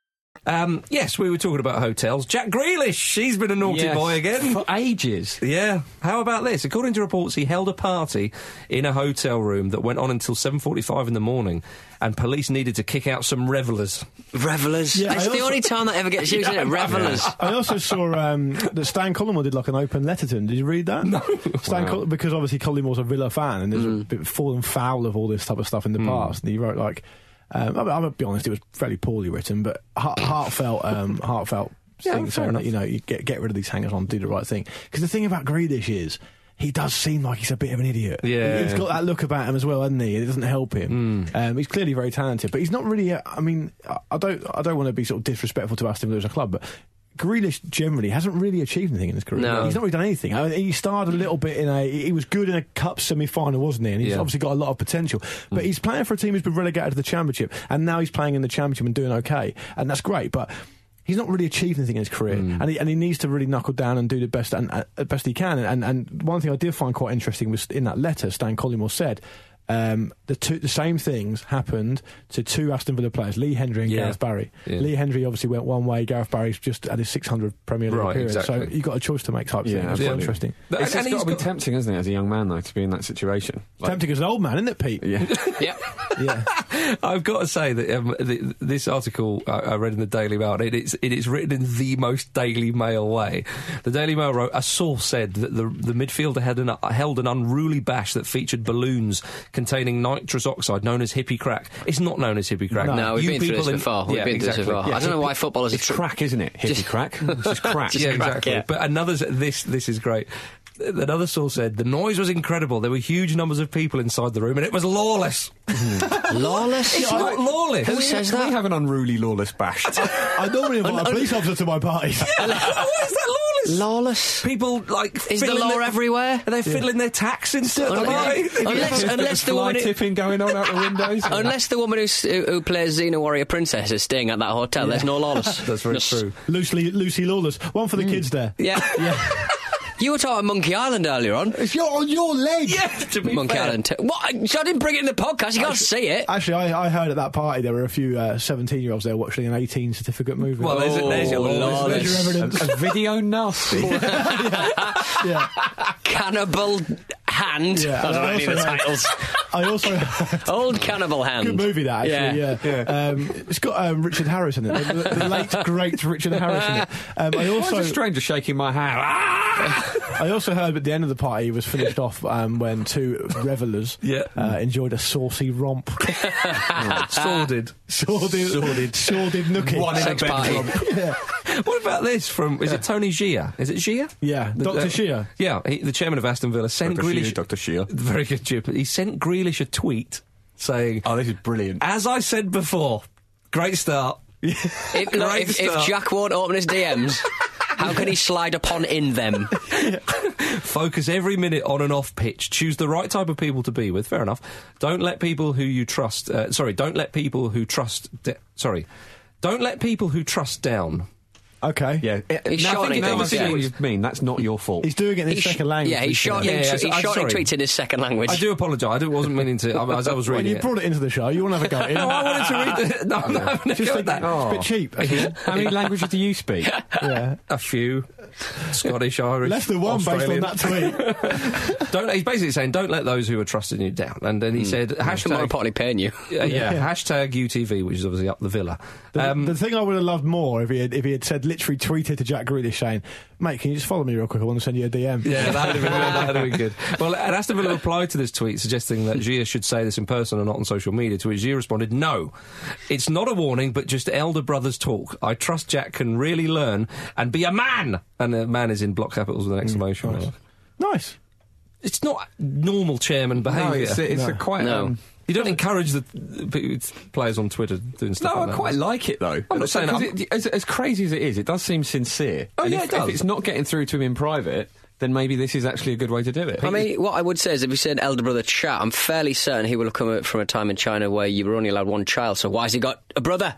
Um, yes, we were talking about hotels. Jack Grealish, he's been a naughty Yes, boy again. for ages. Yeah. How about this? According to reports, he held a party in a hotel room that went on until seven forty-five in the morning, and police needed to kick out some revellers. Revellers. Yeah, it's I the also- only time that ever gets used, isn't it? Revellers. I also saw um, that Stan Collymore did like an open letter to him. Did you read that? No. Stan Wow. Coll- because obviously Collymore's a Villa fan and there's a bit fallen foul of all this type of stuff in the past. And he wrote like, um, I mean, I'm gonna be honest, it was fairly poorly written, but heart- heartfelt, um, heartfelt Yeah, thing fair saying enough. that, you know, you get get rid of these hangers on, do the right thing. Because the thing about Grealish is, he does seem like he's a bit of an idiot. Yeah. He's got that look about him as well, hasn't he? It doesn't help him. Mm. Um, he's clearly very talented, but he's not really. A, I mean, I- I don't. I don't want to be sort of disrespectful to Aston Villa as a club, but Grealish generally hasn't really achieved anything in his career. No. He's not really done anything. I mean, he starred a little bit in a. He was good in a cup semi-final, wasn't he? And he's Yeah. obviously got a lot of potential. But he's playing for a team who's been relegated to the Championship, and now he's playing in the Championship and doing okay, and that's great. But he's not really achieved anything in his career, and, he, and he needs to really knuckle down and do the best and uh, best he can. And, and one thing I did find quite interesting was in that letter, Stan Collymore said. Um, the two, the same things happened to two Aston Villa players, Lee Hendry and Yeah. Gareth Barry. Yeah. Lee Hendry obviously went one way. Gareth Barry's just had his six hundredth Premier League Right, appearance, exactly. so you got a choice to make type Yeah, thing. It's quite absolutely. interesting. And- It's and just got he's to be got- tempting, isn't it, as a young man, though, to be in that situation? Like, Tempting as an old man, isn't it, Pete? yeah. Yeah. Yeah. I've got to say that um, the, this article I, I read in the Daily Mail, it, it's, it is written in the most Daily Mail way. The Daily Mail wrote, a source said that the, the midfielder had an, held an unruly bash that featured balloons containing nitrous oxide known as hippie crack. It's not known as hippie crack. No, we've You been through people this in- before. We've Yeah, been through this exactly. before. Yeah, I don't know why footballers are It's tr- crack, isn't it? Hippie Just- crack. It's just crack. Just Yeah, crack, exactly. yeah. But another this this is great. Another source said the noise was incredible. There were huge numbers of people inside the room, and it was lawless. Lawless? It's not lawless. Who says Can we that? have an unruly lawless bash? I normally invite a police officer to my parties. What is that lawless? Lawless? People like Is the fiddling law their- everywhere? Are they fiddling their tax instead? Un- Am I? Unless, unless the fly woman who, tipping going on out the windows. unless the woman who's, who, who plays Xena Warrior Princess is staying at that hotel, there's no lawless. That's very Just- true. Loosely, Lucy Lawless. One for the kids there. Yeah. You were talking Monkey Island earlier on. It's your, on your leg. Yeah, to be Monkey fair. Island. T- what? So I didn't bring it in the podcast. You can't see it. Actually, I, I heard at that party there were a few uh, seventeen-year-olds there watching an eighteen certificate movie. Well, there's, there's your Oh, lawless. There's your evidence. A video nasty. Yeah. Cannibal Hand. Yeah, I don't know and I any of the also- titles. I also Old Cannibal Hand. good movie that actually. Yeah. Yeah, Um, it's got um, Richard Harris in it, the, the, the late great Richard Harris in it. Um, I Why is also a stranger shaking my hand? Ah! I also heard at the end of the party was finished off um, when two revellers Yeah. uh, enjoyed a saucy romp. Sordid. Sordid, sordid, sordid nookie. One in a Sex party. Yeah, What about this from, is it Tony Gia? Is it Gia? yeah. The- Doctor uh, Shea. Yeah, he, the chairman of Aston Villa sent Doctor Grealish... Shear, Doctor Shear. Very good, Jim. He sent Grealish a tweet saying, Oh, this is brilliant. as I said before, great start. If, no, Great if, if start. Jack won't open his D Ms, how can he slide upon in them? Focus every minute on and off pitch. Choose the right type of people to be with. Fair enough. Don't let people who you trust... Uh, sorry, don't let people who trust... De- sorry. Don't let people who trust down. Okay. Yeah. He's now, I shortening think now I things, see yeah. what you mean. That's not your fault. He's doing it in his He's- second language. Yeah, he's to be fair. shortening, Yeah, yeah, he's I'm shortening sorry. tweets in his second language. I do apologise. I wasn't meaning to... I, as I was Well, reading you it. brought it into the show. You want to have a go at it? No, I wanted to read the... No, I'm not having a Just go think at that. it's a bit cheap. actually. How many languages do you speak? Yeah. A few. Scottish, Irish, Less than one Australian. based on that tweet. Don't, he's basically saying, don't let those who are trusting you down. And then he said, More hashtag... importantly, paying you. Yeah, yeah, hashtag U T V, which is obviously up the Villa. The, Um, the thing I would have loved more if he had, if he had said, literally tweeted to Jack Grealish saying, mate, can you just follow me real quick? I want to send you a D M. Yeah, that'd have been good. That'd have been good. Well, and Aston Villa replied to this tweet suggesting that Gia should say this in person and not on social media, to which Gia responded, no, it's not a warning, but just elder brothers talk. I trust Jack can really learn and be a man. And a man is in block capitals with an exclamation nice. mark. Nice. It's not normal chairman No, behaviour. it's, a, it's a No. quite... No. Um, You don't encourage the the players on Twitter doing stuff no, like I that. quite like it, though. I'm not saying Because I'm- it, as, as crazy as it is, it does seem sincere. Oh, And yeah, if, it does. if it's not getting through to him in private, then maybe this is actually a good way to do it. I mean, what I would say is if you said elder brother chat, I'm fairly certain he will have come from a time in China where you were only allowed one child, so why's he got a brother?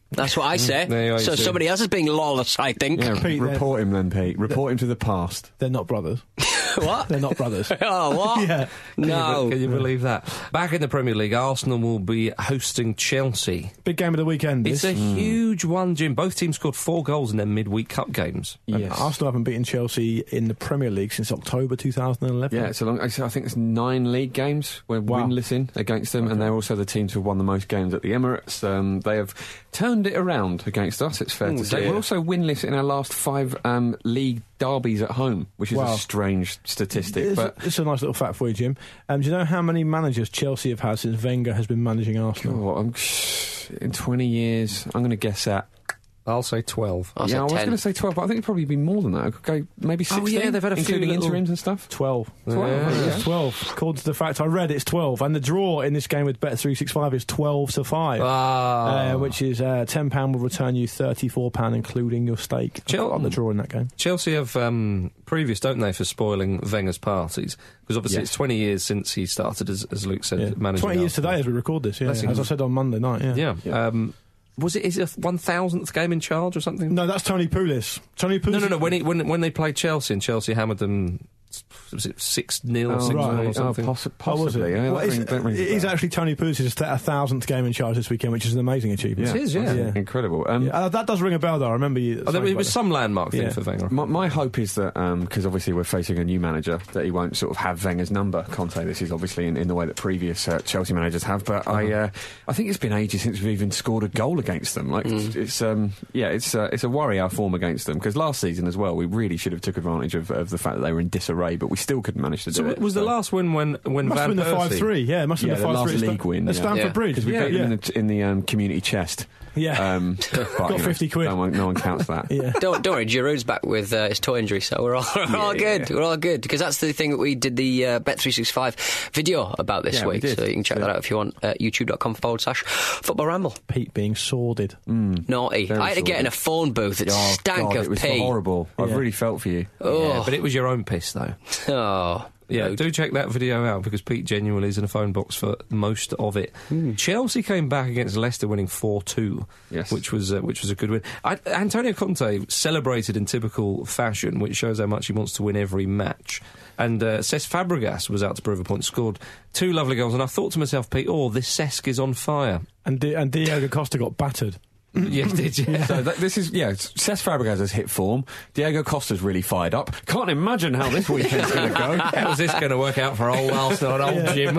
That's what I say. There you are, So you see. somebody else is being lawless, I think. Yeah, Pete, report him then, Pete. Report him to the past. They're not brothers. What? They're not brothers. Oh, what? Yeah. No. Can you believe that? Back in the Premier League, Arsenal will be hosting Chelsea. Big game of the weekend. It's This. a huge one, Jim. Both teams scored four goals in their midweek cup games. And Yes. Arsenal haven't beaten Chelsea in the Premier League since October two thousand eleven. Yeah, it's a long. I think it's nine league games we're Wow. winless in against them, and they're also the teams who've won the most games at the Emirates. Um, they have turned it around against us. It's fair Ooh, to say. dear. We're also winless in our last five um, league derbies at home, which is Wow. a strange statistic. It's, but it's a nice little fact for you, Jim. Um, do you know how many managers Chelsea have had since Wenger has been managing Arsenal? oh, I'm, in twenty years, I'm going to guess at. I'll say twelve. I'll yeah, say I was ten. going to say twelve, but I think it'd probably be more than that. I could go maybe Oh, sixteen, yeah, they've had a few including little- interims and stuff. twelve. twelve, Yeah. It's twelve. According to the fact I read, it's twelve. And the draw in this game with Bet three sixty-five is twelve to five. Ah. Uh, which is uh, ten pounds will return you thirty-four pounds, including your stake Chel- on the draw in that game. Chelsea have um, previous, don't they, for spoiling Wenger's parties? Because obviously Yes. it's twenty years since he started, as, as Luke said, Yeah. managing twenty years Arsenal. today as we record this, yeah. That's As I said on Monday night, yeah. Yeah. Um, was it is it a one thousandth game in charge or something? No, that's Tony Pulis. Tony Pulis. no, no. no when, he, when, when they played Chelsea and Chelsea hammered them, was it six nil or six right. nil Oh, or something? possi- Oh, was possibly. it? Yeah, Well, that it's- ring- that rings a it is bell. actually Tony Pulis' a thousandth game in charge this weekend, which is an amazing achievement. It is, yeah. Yeah. Incredible. Um, Yeah, uh, that does ring a bell, though. I remember you. Oh, there, saying it was about some landmark thing Yeah. for Wenger. My, my hope is that, because obviously we're facing a new manager, that he won't sort of have Wenger's number. Conte, this is obviously in, in the way that previous uh, Chelsea managers have, but I uh, I think it's been ages since we've even scored a goal against them. Like, it's, it's um yeah, it's uh, it's a worry our form against them, because last season as well, we really should have took advantage of, of the fact that they were in disarray, but we still couldn't manage to do So it. was the last win when, when Must Van have been the Persie... five three, yeah. It must have Yeah, been the the five last three league win, At yeah. Stamford Yeah. Bridge. Because we yeah, beat yeah. them in the, in the um, community chest. Yeah. Um, but, Got you know, fifty quid. No one, no one counts that. Yeah. Don't, don't worry, Giroud's back with uh, his toe injury, so we're all, we're all yeah, good. yeah. We're all good, because that's the thing that we did the uh, Bet three sixty-five video about this Yeah, we week, did. so you can check Yeah. that out if you want at youtube.com forward slash football ramble. Pete being sordid. Naughty. Very I had to get in a sordid. phone booth that Oh, stank God, of it was pee. horrible. I've Yeah. really felt for you. Yeah, but it was your own piss, though. Oh. Yeah, Rude. do check that video out, because Pete genuinely is in a phone box for most of it. Chelsea came back against Leicester, winning four two, Yes. which was uh, which was a good win. I, Antonio Conte celebrated in typical fashion, which shows how much he wants to win every match. And uh, Cesc Fabregas was out to prove a point, scored two lovely goals, and I thought to myself, Pete, oh, this Cesc is on fire. And, Di- and Diego Costa got battered. Yeah, did you? So that, this is, yeah, Cesc Fabregas has hit form. Diego Costa's really fired up. Can't imagine how this weekend's going to go. How's this going to work out for old Arsenal and old Jim?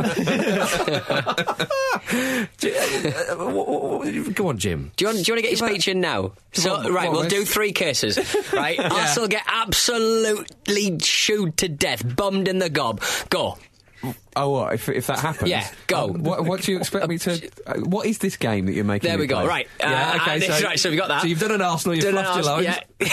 J- uh, w- w- Go on, Jim. Do you, want, do you want to get your speech in now? So, on, right, come on, we'll let's- do three cases, right? Arsenal get absolutely shooed to death, bummed in the gob. Go. Oh, what, if, if that happens? Yeah, go. Um, what, what do you expect me to... Uh, what is this game that you're making There me we go, play? right. Yeah, Uh, okay, and so- it's- right, so we got that. So you've done an Arsenal, you've Done an fluffed your Ars- loads.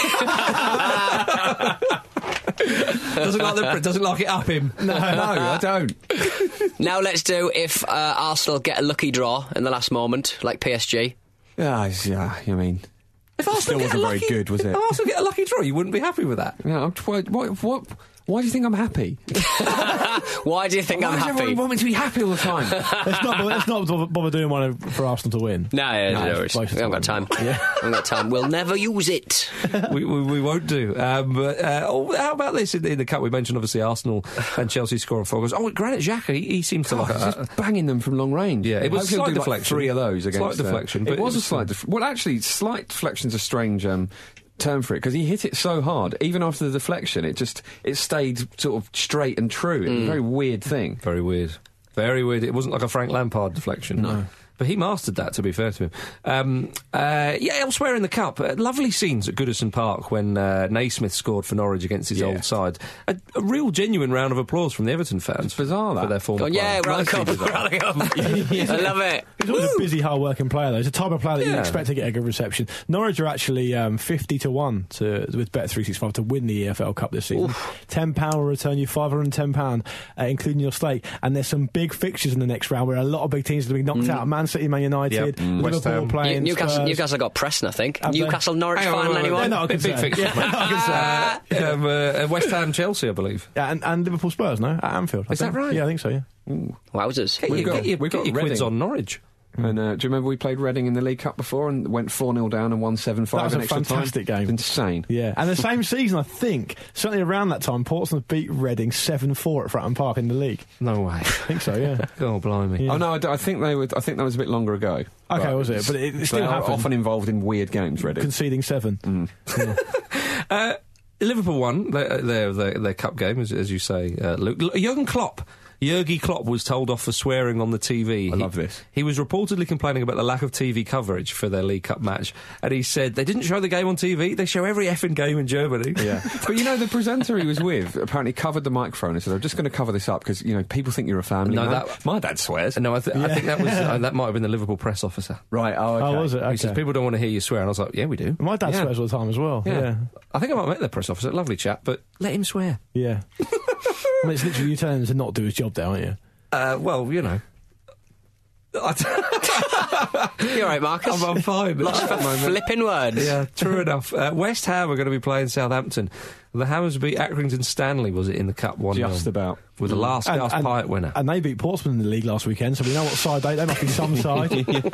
yeah. Doesn't like the doesn't like it up him. No, no, I don't. Now let's do if uh, Arsenal get a lucky draw in the last moment, like P S G. Yeah, it's- yeah, I mean... If Arsenal Still get wasn't a very lucky- good, was it? If Arsenal get a lucky draw, you wouldn't be happy with that. Yeah, I'm, what, what, what, why do you think I'm happy? Why do you think Why I'm does happy? everyone want me to be happy all the time? Let's not, let's not bother- bother doing one for Arsenal to win. No, yeah, No, no, it's worries. close we to haven't got one. time. Yeah. we haven't got time. We'll never use it. we, we, we won't do. Um, but, uh, oh, how about this in the, in the cup? We mentioned obviously Arsenal and Chelsea scoring four goals. Oh, Granit Xhaka, he, he seems to God, like he's a, just banging them from long range. Yeah, it was Hopefully he'll slight do, like, deflection. three of those Slight against... uh, deflection, but it it was a was- slight... Def- well, actually, slight deflection's a strange... Um, term for it, because he hit it so hard, even after the deflection, it just it stayed sort of straight and true. It was a very weird thing. very weird. Very weird. It wasn't like a Frank Lampard deflection. No. But he mastered that, to be fair to him. Um, uh, yeah, elsewhere in the Cup, uh, lovely scenes at Goodison Park when uh, Naismith scored for Norwich against his Yeah. old side. A, a real genuine round of applause from the Everton fans. It's bizarre, that. For their former Oh, yeah, player. we're on the cup. We're on the cup. I love it. He's always a busy, hard-working player, though. He's a type of player that you Yeah. expect to get a good reception. Norwich are actually um, fifty to one to, with Bet three sixty-five to win the E F L Cup this season. ten pounds will return you five hundred and ten pounds, uh, including your stake. And there's some big fixtures in the next round where a lot of big teams are going to be knocked out. Man City, Man United, Yep. Mm. West Liverpool Ham. playing New- Newcastle, Spurs. Newcastle got Preston, I think. Have they? Newcastle, Norwich Hang on, fan, wait, wait, anyone? They're not a Big, big concern. fixtures, Yeah, not a concern. Uh, um, uh, West Ham, Chelsea, I believe. Yeah, and, and Liverpool Spurs, no? At Anfield. I Is that think. right? Yeah, I think so, yeah. Wowzers. Get We've your, got- get your, we've get got your quids Reading. on Norwich. And uh, do you remember we played Reading in the League Cup before and went four nil down and won seven five That was in a extra fantastic time? game. Insane. Yeah, and the same season, I think, certainly around that time, Portsmouth beat Reading seven four at Fratton Park in the league. No way. I think so, yeah. Oh, blimey. Yeah. Oh no, I, d- I think they would. I think that was a bit longer ago. Okay, was it? But it, it still they are happened. often involved in weird games, Reading. Conceding seven. Mm. Yeah. Uh, Liverpool won their, their, their, their cup game, as, as you say, uh, Luke. Jurgen Klopp. Jurgen Klopp was told off for swearing on the T V. I love this. He was reportedly complaining about the lack of T V coverage for their League Cup match, and he said they didn't show the game on T V. They show every effing game in Germany. Yeah, but you know the presenter he was with apparently covered the microphone and said, "I'm just going to cover this up because you know people think you're a family No, man." that- My dad swears. No, I, th- I Yeah. think that was uh, that might have been the Liverpool press officer. Right. Oh, okay. Oh, was it? He says Okay. people don't want to hear you swear, and I was like, yeah, we do. My dad Yeah. swears all the time as well. Yeah. Yeah. I think I might have met the press officer. Lovely chap, but let him swear. Yeah. I mean, it's literally you telling him to not do his job there, aren't you? Uh, well, you know. You all right, Marcus? I'm, I'm fine. Lots of flipping words. Yeah, true enough. Uh, West Ham are going to be playing Southampton. The Hammers beat Accrington Stanley, was it, in the Cup one nil? Just about. With the last And- gasp and- Pyatt winner. And they beat Portsmouth in the league last weekend, so we know what side they. They must be some side.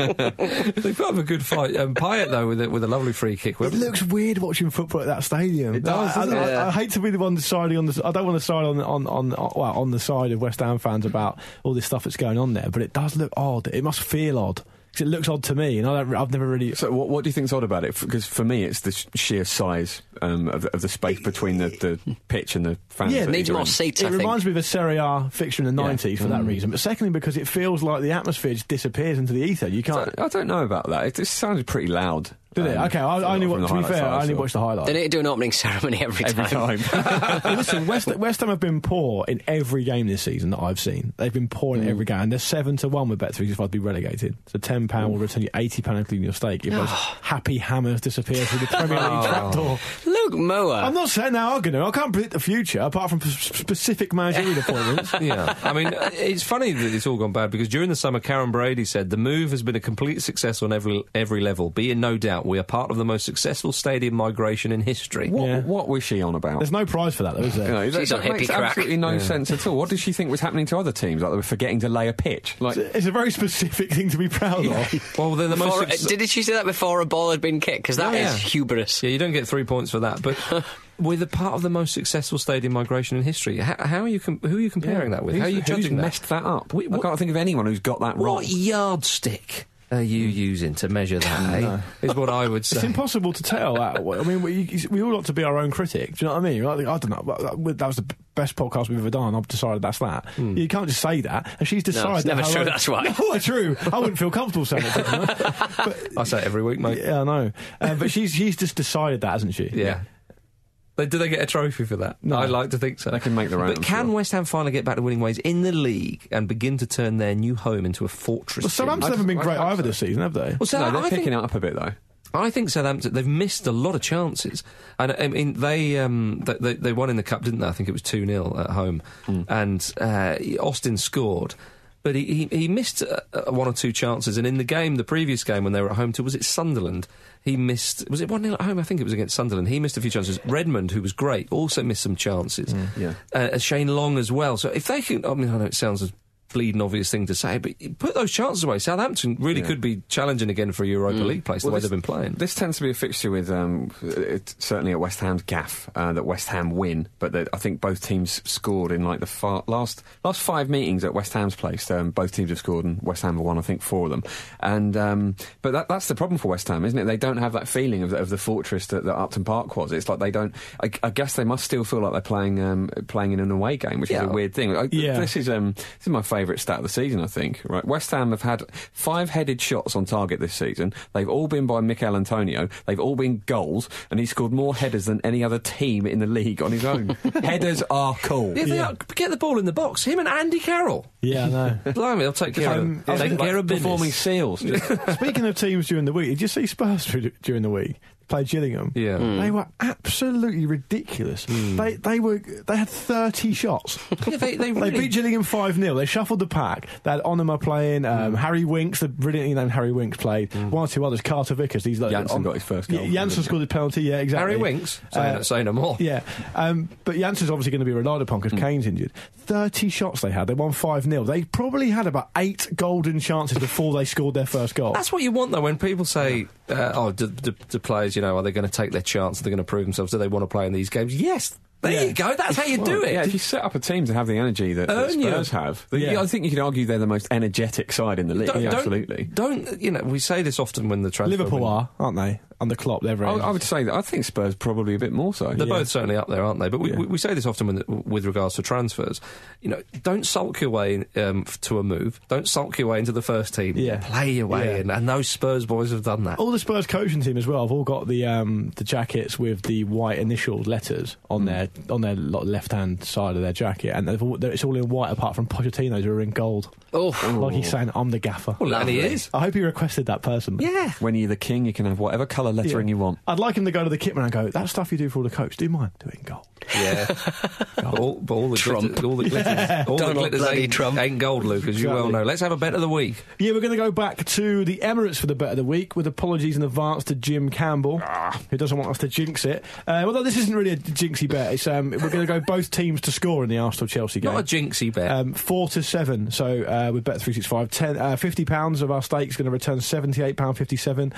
They put up a good fight. Um, Pyatt, though, with a, with a lovely free kick. It looks weird watching football at that stadium. It does, I, doesn't I, it? I, I hate to be the one deciding on the. I don't want to side on on on on, well, on the side of West Ham fans about all this stuff that's going on there, but it does look odd. It must feel odd. Because it looks odd to me, and I don't, I've never really. So, what, what do you think's odd about it? Because for me, it's the sh- sheer size um, of, the, of the space between the, the pitch and the fans. Yeah, that Needs you're more in. seats, It I think. reminds me of a Serie A fixture in the Yeah. nineties for that reason, but secondly because it feels like the atmosphere just disappears into the ether. You I can't. I don't know about that. It just sounded pretty loud. Did it? um, Okay, I, I only from watched. the To be highlights fair, that I only saw. watched the highlights. They need to do an opening ceremony every, Every time. time. Well, listen, West, West Ham have been poor in every game this season that I've seen. They've been poor in every game, and they're seven to one with Bet three sixty-five to be relegated. So ten pound will return you eighty pound including your stake. If those happy hammers disappear through the Premier League trapdoor. Luke Moore. I'm not saying they are going to. I can't predict the future apart from p- specific managerial appointments. Yeah, I mean, uh, it's funny that it's all gone bad because during the summer, Karen Brady said the move has been a complete success on every every level. Be in no doubt, we are part of the most successful stadium migration in history. What, Yeah. what was she on about? There's no prize for that, though, is there? You know, that, She's on that makes hippie crack. absolutely no sense at all. What did she think was happening to other teams? Like they were forgetting to lay a pitch? Like, It's a very specific thing to be proud of. Well, they're the most. Before, suc- did she say that before a ball had been kicked? Because that Oh, is yeah. hubris. Yeah, you don't get three points for that, but we're the part of the most successful stadium migration in history. How, how are you? Com- who are you comparing that with? who's, How are you who's judging that? messed that up? We- I what- can't think of anyone who's got that wrong. What yardstick are you using to measure that? eh? Is what I would It's say. impossible to tell. That. I mean, we, we all like to be our own critic. Do you know what I mean? Like, I don't know. That that was the best podcast we've ever done. I've decided that's that. You can't just say that. And she's decided. it's never that her true, own- that's why. No, it's true. I wouldn't feel comfortable saying it. but, I say it every week, mate. yeah, I know. Um, but she's she's just decided that, hasn't she? Yeah. They, do they get a trophy for that? No. I'd like to think so. They can make their own, But I'm can sure. West Ham finally get back to winning ways in the league and begin to turn their new home into a fortress? Well, Southampton I haven't been just- great I either hope so. this season, have they? Well, so no, they're I picking think, it up a bit though. I think Southampton, they've missed a lot of chances. And I mean, they um, they, they, they won in the Cup, didn't they? I think it was two nil at home. Mm. And uh, Austin scored. But he, he, he missed uh, uh, one or two chances. And in the game, the previous game when they were at home to, was it Sunderland? He missed, was it one nil at home? I think it was against Sunderland. He missed a few chances. Redmond, who was great, also missed some chances. Yeah. Uh, Shane Long as well. So if they can, I mean, I know it sounds a bleeding obvious thing to say, but put those chances away. Southampton really Yeah. could be challenging again for a Europa League place, the Well, way this- they've been playing. This tends to be a fixture with, um, it, certainly at West Ham's gaff, uh, that West Ham win, but that I think both teams scored in like the far, last last five meetings at West Ham's place. Um, both teams have scored, and West Ham have won, I think, four of them. And um, but that, that's the problem for West Ham, isn't it? They don't have that feeling of the, of the fortress that, that Upton Park was. It's like they don't. I, I guess they must still feel like they're playing um, playing in an away game, which Yeah. is a weird thing. I, Yeah. This is um, this is my favourite stat of the season, I think. Right, West Ham have had five headed shots on target this season. They've all been by Mikel Antonio. They've all been goals, and he scored more headers than any other team in the league on his own. Headers are cool. Yeah, they are. Get the ball in the box. Him and Andy Carroll. Yeah, I know. Blimey, they'll take care Um, of I Take think care of Performing business. seals. Just- Speaking of teams during the week, did you see Spurs dur- during the week? played Gillingham. Yeah. Mm. They were absolutely ridiculous. Mm. They they were they had thirty shots. Yeah, they, they, really... they beat Gillingham five nil. They shuffled the pack. They had Onuma playing, um, mm. Harry Winks, the brilliantly named Harry Winks played. Mm. One or two others, Carter Vickers. These like, Janssen on, got his first goal. Yeah, Janssen scored his penalty, yeah, exactly. Harry Winks? Say, uh, no, say no more. Yeah. Um, but Janssen's obviously going to be relied upon because mm. Kane's injured. thirty shots they had. They won five nil. They probably had about eight golden chances before they scored their first goal. That's what you want, though, when people say, uh, oh, do, do, do players, you know, are they going to take their chance? Are they going to prove themselves? Do they want to play in these games? Yes. There yeah. you go. That's how you do it. Yeah, if you set up a team to have the energy that, that Spurs you. have, yeah. I think you could argue they're the most energetic side in the league. Don't, yeah, don't, absolutely. Don't, you know, we say this often when the transfer... Liverpool win. are, aren't they? Under Klopp, they're very... I, I would say that. I think Spurs probably a bit more so. They're yeah. both certainly up there, aren't they? But we, yeah. we, we say this often with, with regards to transfers. You know, don't sulk your way um, to a move. Don't sulk your way into the first team. Yeah. Play your way yeah. in. And those Spurs boys have done that. All the Spurs coaching team as well have all got the um, the jackets with the white initial letters on mm. their on their left-hand side of their jacket. And all, it's all in white apart from Pochettino's who are in gold. Oh. Like he's saying, I'm the gaffer. Well, and he is. I hope he requested that personally. Yeah. When you're the king, you can have whatever colour lettering yeah. you want. I'd like him to go to the kitman and go, that stuff you do for all the coach, do mine. Do it in gold. Yeah. But all, but all the Trump. glitter, all the glitters, Yeah. all the Donald glitters bloody ain't, Trump. ain't gold, Luke, as you Exactly. well know. Let's have a bet of the week. Yeah, we're going to go back to the Emirates for the bet of the week, with apologies in advance to Jim Campbell, Ah. who doesn't want us to jinx it. Uh, although this isn't really a jinxy bet. It's, um, we're going to go both teams to score in the Arsenal-Chelsea game. Not a jinxy bet. Um, four to seven. So uh, with Bet three sixty-five, ten, uh, fifty pounds of our stakes going to return seventy-eight pounds fifty-seven,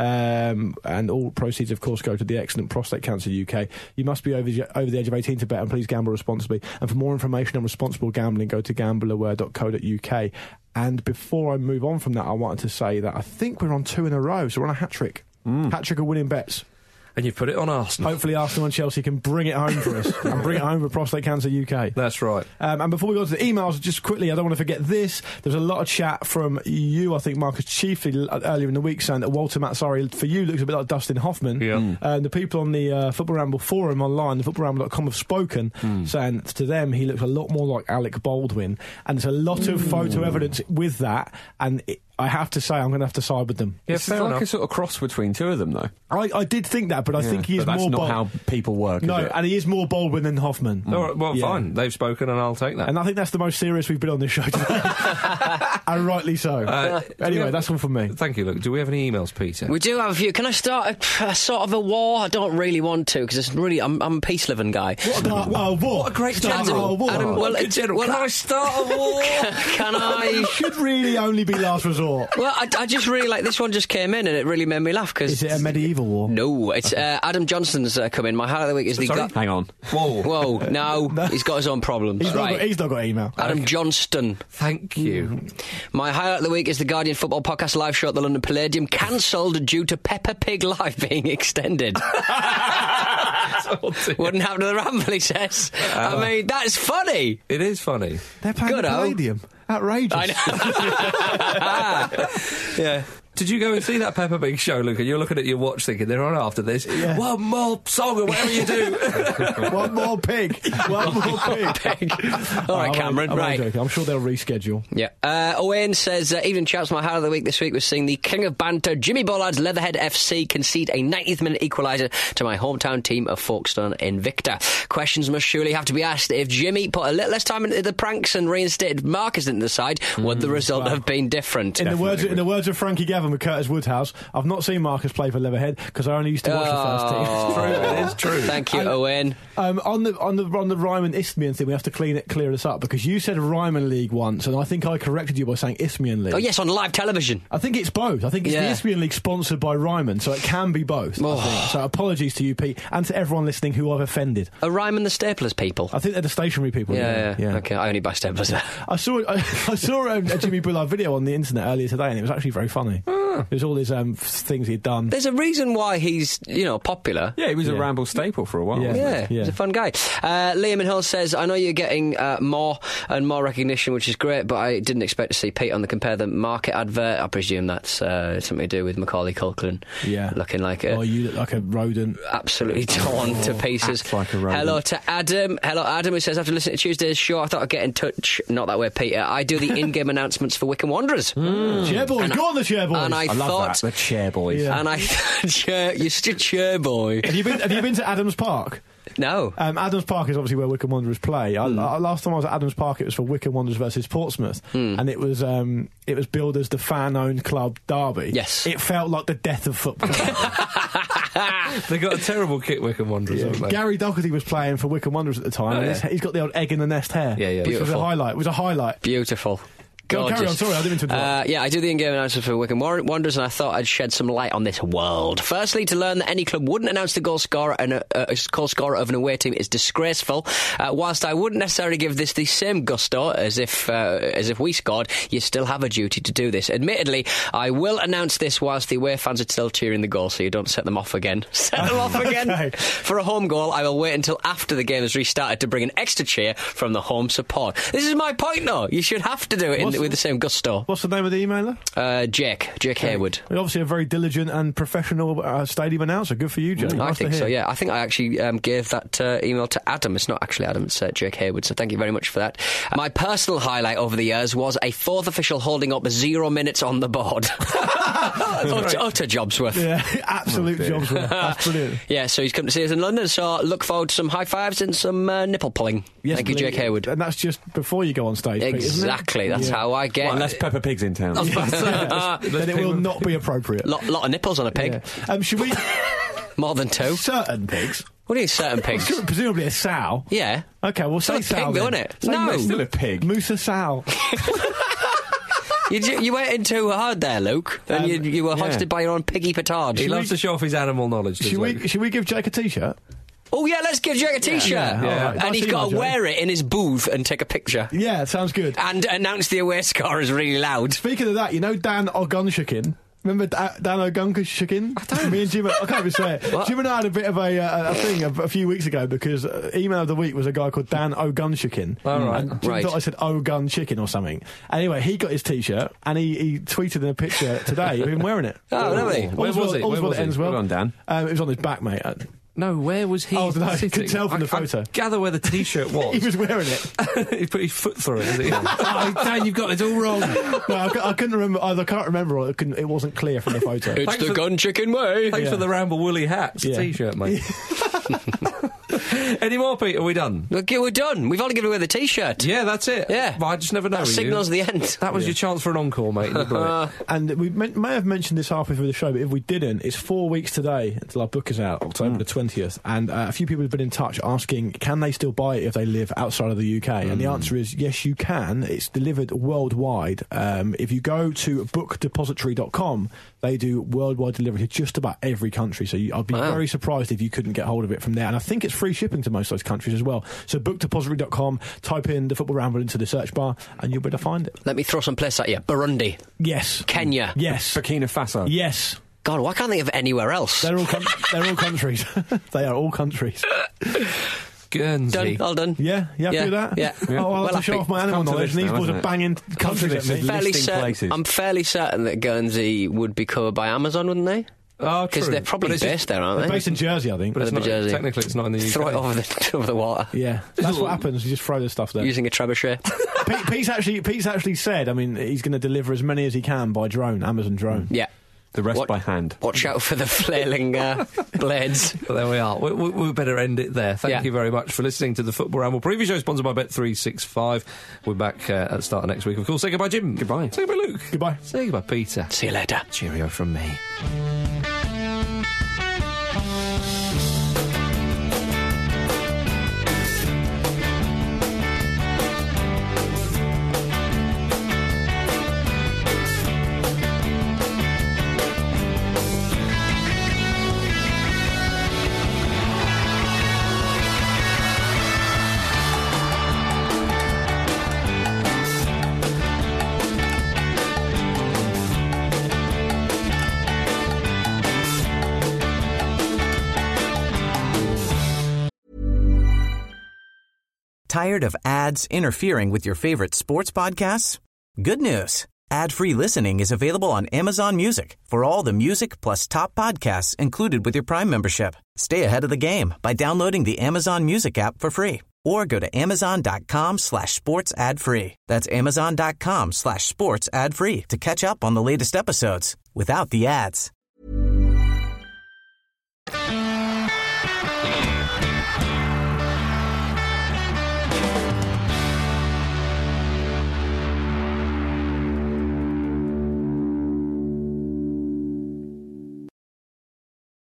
um, and all proceeds, of course, go to the excellent Prostate Cancer U K. You must be over the, over the age of eighteen to bet, and please gamble responsibly. And for more information on responsible gambling, go to gambleaware dot co dot U K. And before I move on from that, I wanted to say that I think we're on two in a row, so we're on a hat trick. Mm. Hat trick of winning bets. And you've put it on Arsenal. Hopefully Arsenal and Chelsea can bring it home for us and bring it home for Prostate Cancer U K. That's right. Um, and before we go to the emails, just quickly, I don't want to forget this. There's a lot of chat from you, I think, Marcus, chiefly earlier in the week, saying that Walter Mazzarri, for you, looks a bit like Dustin Hoffman. Yeah. Mm. Uh, and the people on the uh, Football Ramble forum online, the football ramble dot com, have spoken, mm. saying to them he looks a lot more like Alec Baldwin. And there's a lot of mm. photo evidence with that. And it, I have to say, I'm going to have to side with them. Yeah, it's like enough. a sort of cross between two of them, though. I, I did think that, but I yeah, think he is but more. That's not Bal- how people work. No, is it? and he is more Baldwin than Hoffman. Mm. All right, well, yeah. fine. They've spoken, and I'll take that. And I think that's the most serious we've been on this show today, and rightly so. Uh, anyway, have, that's all from me. Thank you, Luke. Do we have any emails, Peter? We do have a few. Can I start a, a sort of a war? I don't really want to because it's really I'm, I'm a peace-loving guy. What a, uh, uh, war? What a great start general. a war. Adam, well, it, general. well, can I start a war? Can, can I? It should really only be last resort. Well, I, I just really like this one. Just came in and it really made me laugh because is it a medieval war? No, it's uh, Adam Johnson's uh, come in. My highlight of the week is the Sorry? guy. Hang on. Whoa, whoa! No, no, he's got his own problems. He's, right. not, got, he's not got email. Adam okay. Johnston. Thank you. Mm. My highlight of the week is the Guardian Football Podcast live show at the London Palladium, cancelled due to Peppa Pig Live being extended. Wouldn't happen to the Ramble, he says. Uh, I mean, that's funny. It is funny. They're playing Good the Palladium. Outrageous. I know. Yeah. Did you go and see that Peppa Pig show, Luke? And you're looking at your watch thinking, they're on after this. Yeah. One more song or whatever you do. One more pig. One more pig. pig. All right, oh, Cameron, I'm, I'm right. Joking. I'm sure they'll reschedule. Yeah. Uh, Owen says, uh, evening chaps, my highlight of the week this week was seeing the king of banter, Jimmy Bollard's Leatherhead F C, concede a ninetieth minute equaliser to my hometown team of Folkestone Invicta. Questions must surely have to be asked. If Jimmy put a little less time into the pranks and reinstated Marcus into the side, mm, would the result well, have been different? In the, words, in the words of Frankie Gavin with Curtis Woodhouse, I've not seen Marcus play for Leatherhead because I only used to watch oh, the first team. It's true, it is true. Thank you, and, Owen. Um, on the on the on the Ryman Isthmian thing, we have to clean it, clear this up because you said Ryman League once, and I think I corrected you by saying Isthmian League. Oh yes, on live television. I think it's both. I think it's yeah. the Isthmian League sponsored by Ryman, so it can be both. Oh. I think. So apologies to you, Pete, and to everyone listening who I've offended. Are Ryman the Staplers people? I think they're the stationery people. Yeah, yeah. yeah. Okay, I only buy Staplers there. I saw I, I saw a, a Jimmy Bullard video on the internet earlier today, and it was actually very funny. Ah. There's all his um, things he'd done. There's a reason why he's, you know, popular. Yeah, he was yeah. a Ramble staple for a while. Yeah. Wasn't Yeah, yeah, he's a fun guy. Uh, Liam in Hull says, I know you're getting uh, more and more recognition, which is great, but I didn't expect to see Pete on the Compare the Market advert. I presume that's uh, something to do with Macaulay Culkin. Yeah. Looking like a... Oh, you look like a rodent. Absolutely torn oh, to pieces. Acts like a rodent. Hello to Adam. Hello, Adam, who says, after listening to Tuesday's show, I thought I'd get in touch. Not that way, Peter. I do the in-game announcements for Wycombe Wanderers. Mm. Chairboy, go on the Chairboy. and I, I love thought, that. The chair boys. Yeah. and I, chair, you're such a chair boy. Have you been? Have you been to Adams Park? No. Um, Adams Park is obviously where Wycombe Wanderers play. I, Mm. I, last time I was at Adams Park, it was for Wycombe Wanderers versus Portsmouth, Mm. and it was um, it was billed as the fan-owned club derby. Yes. It felt like the death of football. They got a terrible kit, Wycombe Wanderers, haven't they? Gary Doherty was playing for Wycombe Wanderers at the time, Oh, and yeah. he's, he's got the old egg in the nest hair. Yeah, yeah. Which was a Beautiful. highlight. It was a highlight. Beautiful. Go on, Gorgeous. carry on, sorry, I didn't mean to interrupt. Uh, yeah, I do the in-game announcement for Wycombe War- Wanderers, and I thought I'd shed some light on this world. Firstly, to learn that any club wouldn't announce the goal scorer and a, a goal scorer of an away team is disgraceful. Uh, whilst I wouldn't necessarily give this the same gusto as if uh, as if we scored, you still have a duty to do this. Admittedly, I will announce this whilst the away fans are still cheering the goal, so you don't set them off again. Set them off again. Okay. For a home goal, I will wait until after the game has restarted to bring an extra cheer from the home support. This is my point, though. You should have to do it in, What's- with the same gusto. What's the name of the emailer? Uh, Jake. Jake Hayward. You're obviously a very diligent and professional uh, stadium announcer. Good for you, Jake. I Nice to think so, hear. yeah. I think I actually um, gave that uh, email to Adam. It's not actually Adam, it's uh, Jake Hayward, so thank you very much for that. Uh, my personal highlight over the years was a fourth official holding up zero minutes on the board. utter, utter job's worth. Yeah, absolute jobs. Worth. That's brilliant. Yeah, so he's come to see us in London, so look forward to some high fives and some uh, nipple pulling. Yes, thank you, believe- Jake Hayward. And that's just before you go on stage, Pete, isn't it? Exactly, that's Yeah. how I get. Unless Peppa Pig's in town. Then it will not be appropriate. lot, lot of nipples on a pig. Yeah. Um, should we? More than two. Certain pigs. What do you mean, certain pigs? Presumably a sow. Yeah. Okay, well, say It's a sow. pig, then. though, isn't it? Say No. moose- Still a pig. Musa sow. You, you went in too hard there, Luke, and Um, you, you were yeah. hosted by your own piggy petard. He loves to show off his animal knowledge. doesn't Should we? he? Should we give Jake a t-shirt? Oh yeah, let's give Jake a t-shirt. Yeah, yeah. All right. And Nice he's got email, to Jake. wear it in his booth and take a picture. Yeah, sounds good. And announce the away score is really loud. Speaking of that, you know Dan Ogunshikin? Remember Da- Dan Ogunshikin? I don't. Me and Jim, I can't even say it. What? Jim and I had a bit of a, uh, a thing a, a few weeks ago because uh, email of the week was a guy called Dan Ogunshikin. All right. And Jim Right. thought I said Ogun Chicken or something. Anyway, he got his t-shirt and he, he tweeted in a picture today of him wearing it. Oh, really? Where All's was well- he? all's Where well was that he? ends well. Well done, Dan. Um, it was on his back, mate. Uh, No, where was he? Oh, no, I sitting? could tell from the I- I photo. gather where the t-shirt was. He was wearing it. He put his foot through it. Didn't he? Oh, Dan, you've got it all wrong. No, I, cou- I couldn't remember. Either I can't remember or it, couldn't, it wasn't clear from the photo. It's Thanks the for- gun chicken way. Thanks Yeah. for the Ramble Woolly hats Yeah. t-shirt, mate. Any more, Pete? Are we done? Okay, we're done. We've only given away the t-shirt. Yeah, that's it. Yeah. But I just never know. That with you. signals the end. That was your chance for an encore, mate. and you blew it. And we may, may have mentioned this halfway through the show, but if we didn't, it's four weeks today until our book is out, October the twentieth. And uh, a few people have been in touch asking, can they still buy it if they live outside of the U K? And the answer is yes, you can. It's delivered worldwide. Um, if you go to book depository dot com, they do worldwide delivery to just about every country. So you, I'd be Wow. very surprised if you couldn't get hold of it from there. And I think it's free shipping to most of those countries as well. So book depository dot com, type in the Football Ramble into the search bar, and you'll be able to find it. Let me throw some places at you. Burundi. Yes. Kenya. Yes. Burkina Faso. Yes. God, why can't they have anywhere else? They're all com- they're all countries. They are all countries. Guernsey. Done. All done. Yeah, you happy Yeah, with that? yeah. Oh, I'll have Well to show happy. off my It's animal come to knowledge. this These now, boys hasn't are it? banging countries to at this. me. Fairly listing certain, places. I'm fairly certain that Guernsey would be covered by Amazon, wouldn't they? Oh, Because true. they're probably But it's based just- there, aren't They're they? based in Jersey, I think. But it's Over not, Jersey. technically, it's not in the U K. Throw it over the, over the water. Yeah, that's what happens. You just throw the stuff there. Using a trebuchet. Pete, Pete's actually Pete's actually said. I mean, he's going to deliver as many as he can by drone, Amazon drone. Yeah. The rest What- by hand. Watch out for the flailing uh, blades. But there we are. We, we, we better end it there. Thank Yeah. you very much for listening to the Football Ramble preview show, sponsored by Bet three sixty-five. We're back uh, at the start of next week. Of course, say goodbye, Jim. Goodbye. Say goodbye, Luke. Goodbye. Say goodbye, Peter. See you later. Cheerio from me. Tired of ads interfering with your favorite sports podcasts? Good news. Ad-free listening is available on Amazon Music for all the music plus top podcasts included with your Prime membership. Stay ahead of the game by downloading the Amazon Music app for free or go to amazon.com slash sports ad free. That's amazon.com slash sports ad free to catch up on the latest episodes without the ads.